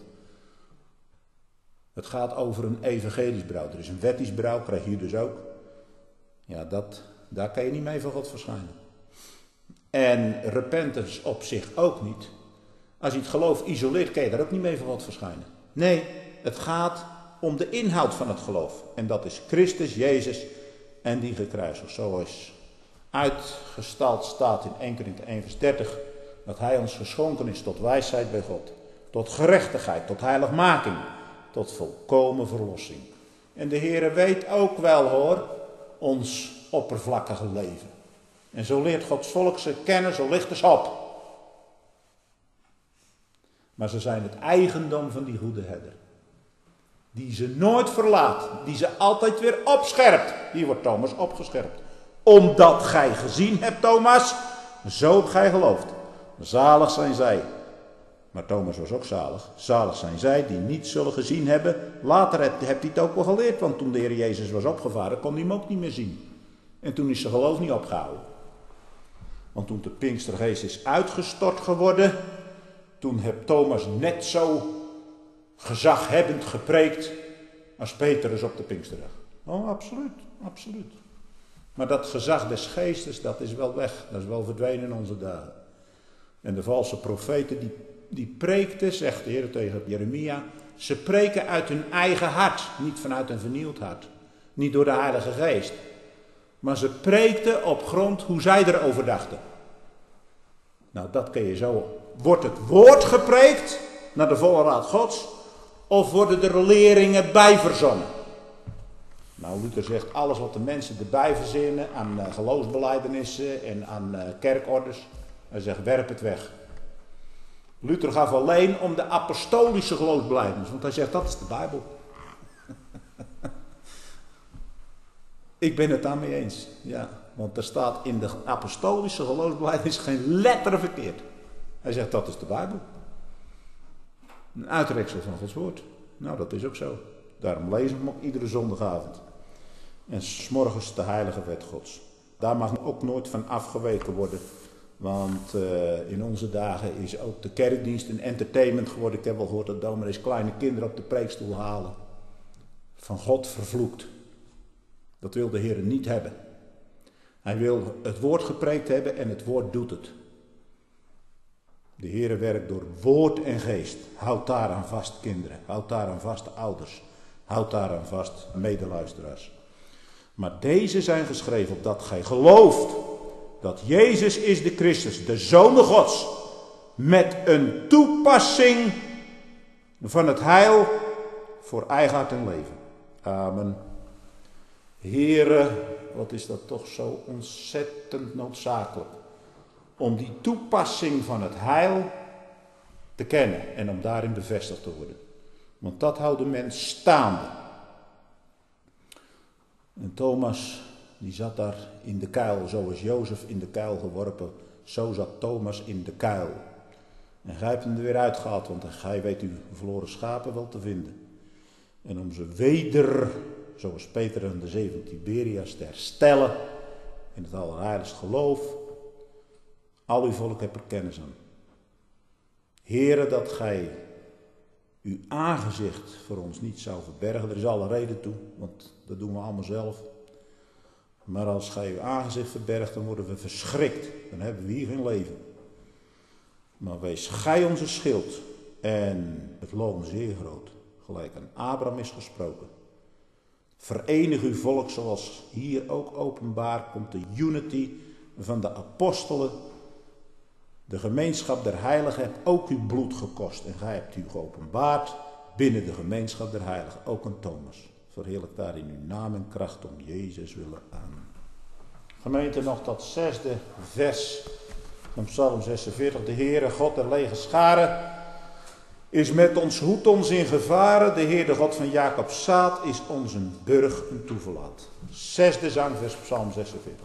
het gaat over een evangelisch berouw. Er is een wettisch berouw, krijg je hier dus ook. Ja, dat, daar kan je niet mee voor God verschijnen. En repentance op zich ook niet. Als je het geloof isoleert, kan je daar ook niet mee voor God verschijnen. Nee, het gaat om de inhoud van het geloof. En dat is Christus, Jezus en die gekruisigd. Zoals uitgestald staat in Eerste Korinthe één vers dertig. Dat hij ons geschonken is tot wijsheid bij God. Tot gerechtigheid, tot heiligmaking. Tot volkomen verlossing. En de Heere weet ook wel hoor, ons oppervlakkige leven. En zo leert Gods volk ze kennen, zo licht ze op. Maar ze zijn het eigendom van die goede herder. Die ze nooit verlaat. Die ze altijd weer opscherpt. Hier wordt Thomas opgescherpt. Omdat gij gezien hebt, Thomas, zo hebt gij geloofd. Zalig zijn zij. Maar Thomas was ook zalig. Zalig zijn zij die niet zullen gezien hebben. Later hebt hij het ook wel geleerd. Want toen de Heer Jezus was opgevaren, kon hij hem ook niet meer zien. En toen is zijn geloof niet opgehouden. Want toen de Pinkstergeest is uitgestort geworden, toen heeft Thomas net zo gezaghebbend gepreekt als Petrus op de Pinksterdag. Oh, absoluut, absoluut. Maar dat gezag des geestes, dat is wel weg. Dat is wel verdwenen in onze dagen. En de valse profeten, die, die preekten, zegt de Heer tegen Jeremia, ze preken uit hun eigen hart, niet vanuit een vernieuwd hart. Niet door de Heilige Geest. Maar ze preekten op grond hoe zij erover dachten. Nou, dat kun je zo. Wordt het woord gepreekt naar de volle raad Gods? Of worden er leringen bijverzonnen? Nou, Luther zegt alles wat de mensen erbij verzinnen aan uh, geloofsbelijdenissen en aan uh, kerkorders. Hij zegt werp het weg. Luther gaf alleen om de apostolische geloofsbelijdenis. Want hij zegt dat is de Bijbel. Ik ben het daarmee eens. Ja, want er staat in de apostolische geloofsbelijdenis geen letter verkeerd. Hij zegt dat is de Bijbel. Een uitreksel van Gods woord. Nou, dat is ook zo. Daarom lezen we hem ook iedere zondagavond. En 's morgens de heilige wet Gods. Daar mag ook nooit van afgeweken worden. Want uh, in onze dagen is ook de kerkdienst een entertainment geworden. Ik heb wel gehoord dat dominees kleine kinderen op de preekstoel halen. Van God vervloekt. Dat wil de Heer niet hebben. Hij wil het woord gepreekt hebben en het woord doet het. De Heer werkt door woord en geest. Houd daaraan vast, kinderen. Houd daaraan vast, ouders. Houd daaraan vast, medeluisteraars. Maar deze zijn geschreven opdat gij gelooft dat Jezus is de Christus, de Zoon Gods, met een toepassing van het heil voor eigen hart en leven. Amen. Heere, wat is dat toch zo ontzettend noodzakelijk. Om die toepassing van het heil te kennen en om daarin bevestigd te worden. Want dat houdt de mens staande. En Thomas, die zat daar in de kuil, zoals Jozef in de kuil geworpen. Zo zat Thomas in de kuil. En gij hebt hem er weer uitgehaald, want gij weet uw verloren schapen wel te vinden. En om ze weder, zoals Peter en de zeven Tiberias, te herstellen in het allerheiligst geloof. Al uw volk hebt er kennis aan. Heere, dat gij uw aangezicht voor ons niet zou verbergen. Er is alle reden toe, want dat doen we allemaal zelf. Maar als gij uw aangezicht verbergt, dan worden we verschrikt. Dan hebben we hier geen leven. Maar wees gij onze schild en het loon zeer groot. Gelijk aan Abraham is gesproken. Verenig uw volk zoals hier ook openbaar komt de unity van de apostelen. De gemeenschap der heiligen heeft ook uw bloed gekost. En gij hebt u geopenbaard binnen de gemeenschap der heiligen. Ook een Thomas. Verheerlijk daar in uw naam en kracht om Jezus willen aan. Gemeente, nog dat zesde vers van Psalm zesenveertig. De Heere God der lege scharen is met ons, hoedt ons in gevaren. De Heer, de God van Jacob zaad, is ons een burg en toeverlaat. Zesde zangvers, Psalm zesenveertig.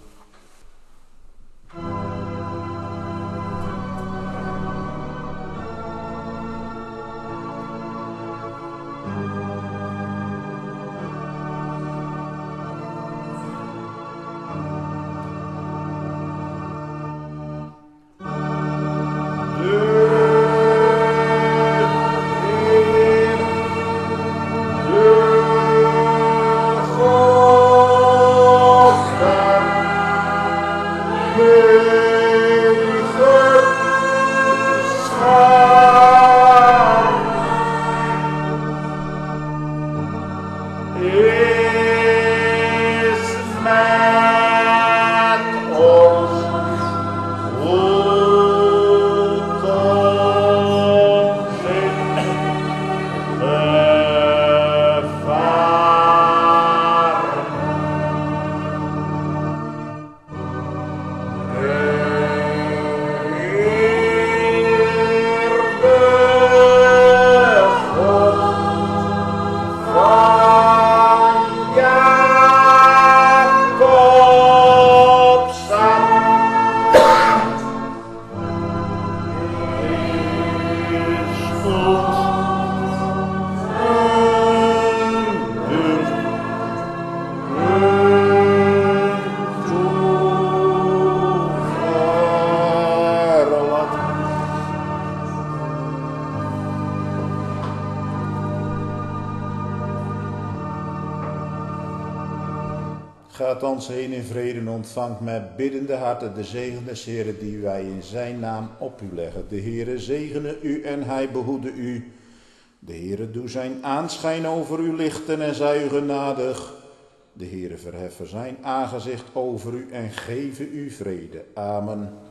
Gaat ons heen in vrede en ontvangt met biddende harten de zegen des Heeren die wij in zijn naam op u leggen. De Heere zegene u en hij behoede u. De Heere doe zijn aanschijn over u lichten en zij u genadig. De Heere verheffen zijn aangezicht over u en geven u vrede. Amen.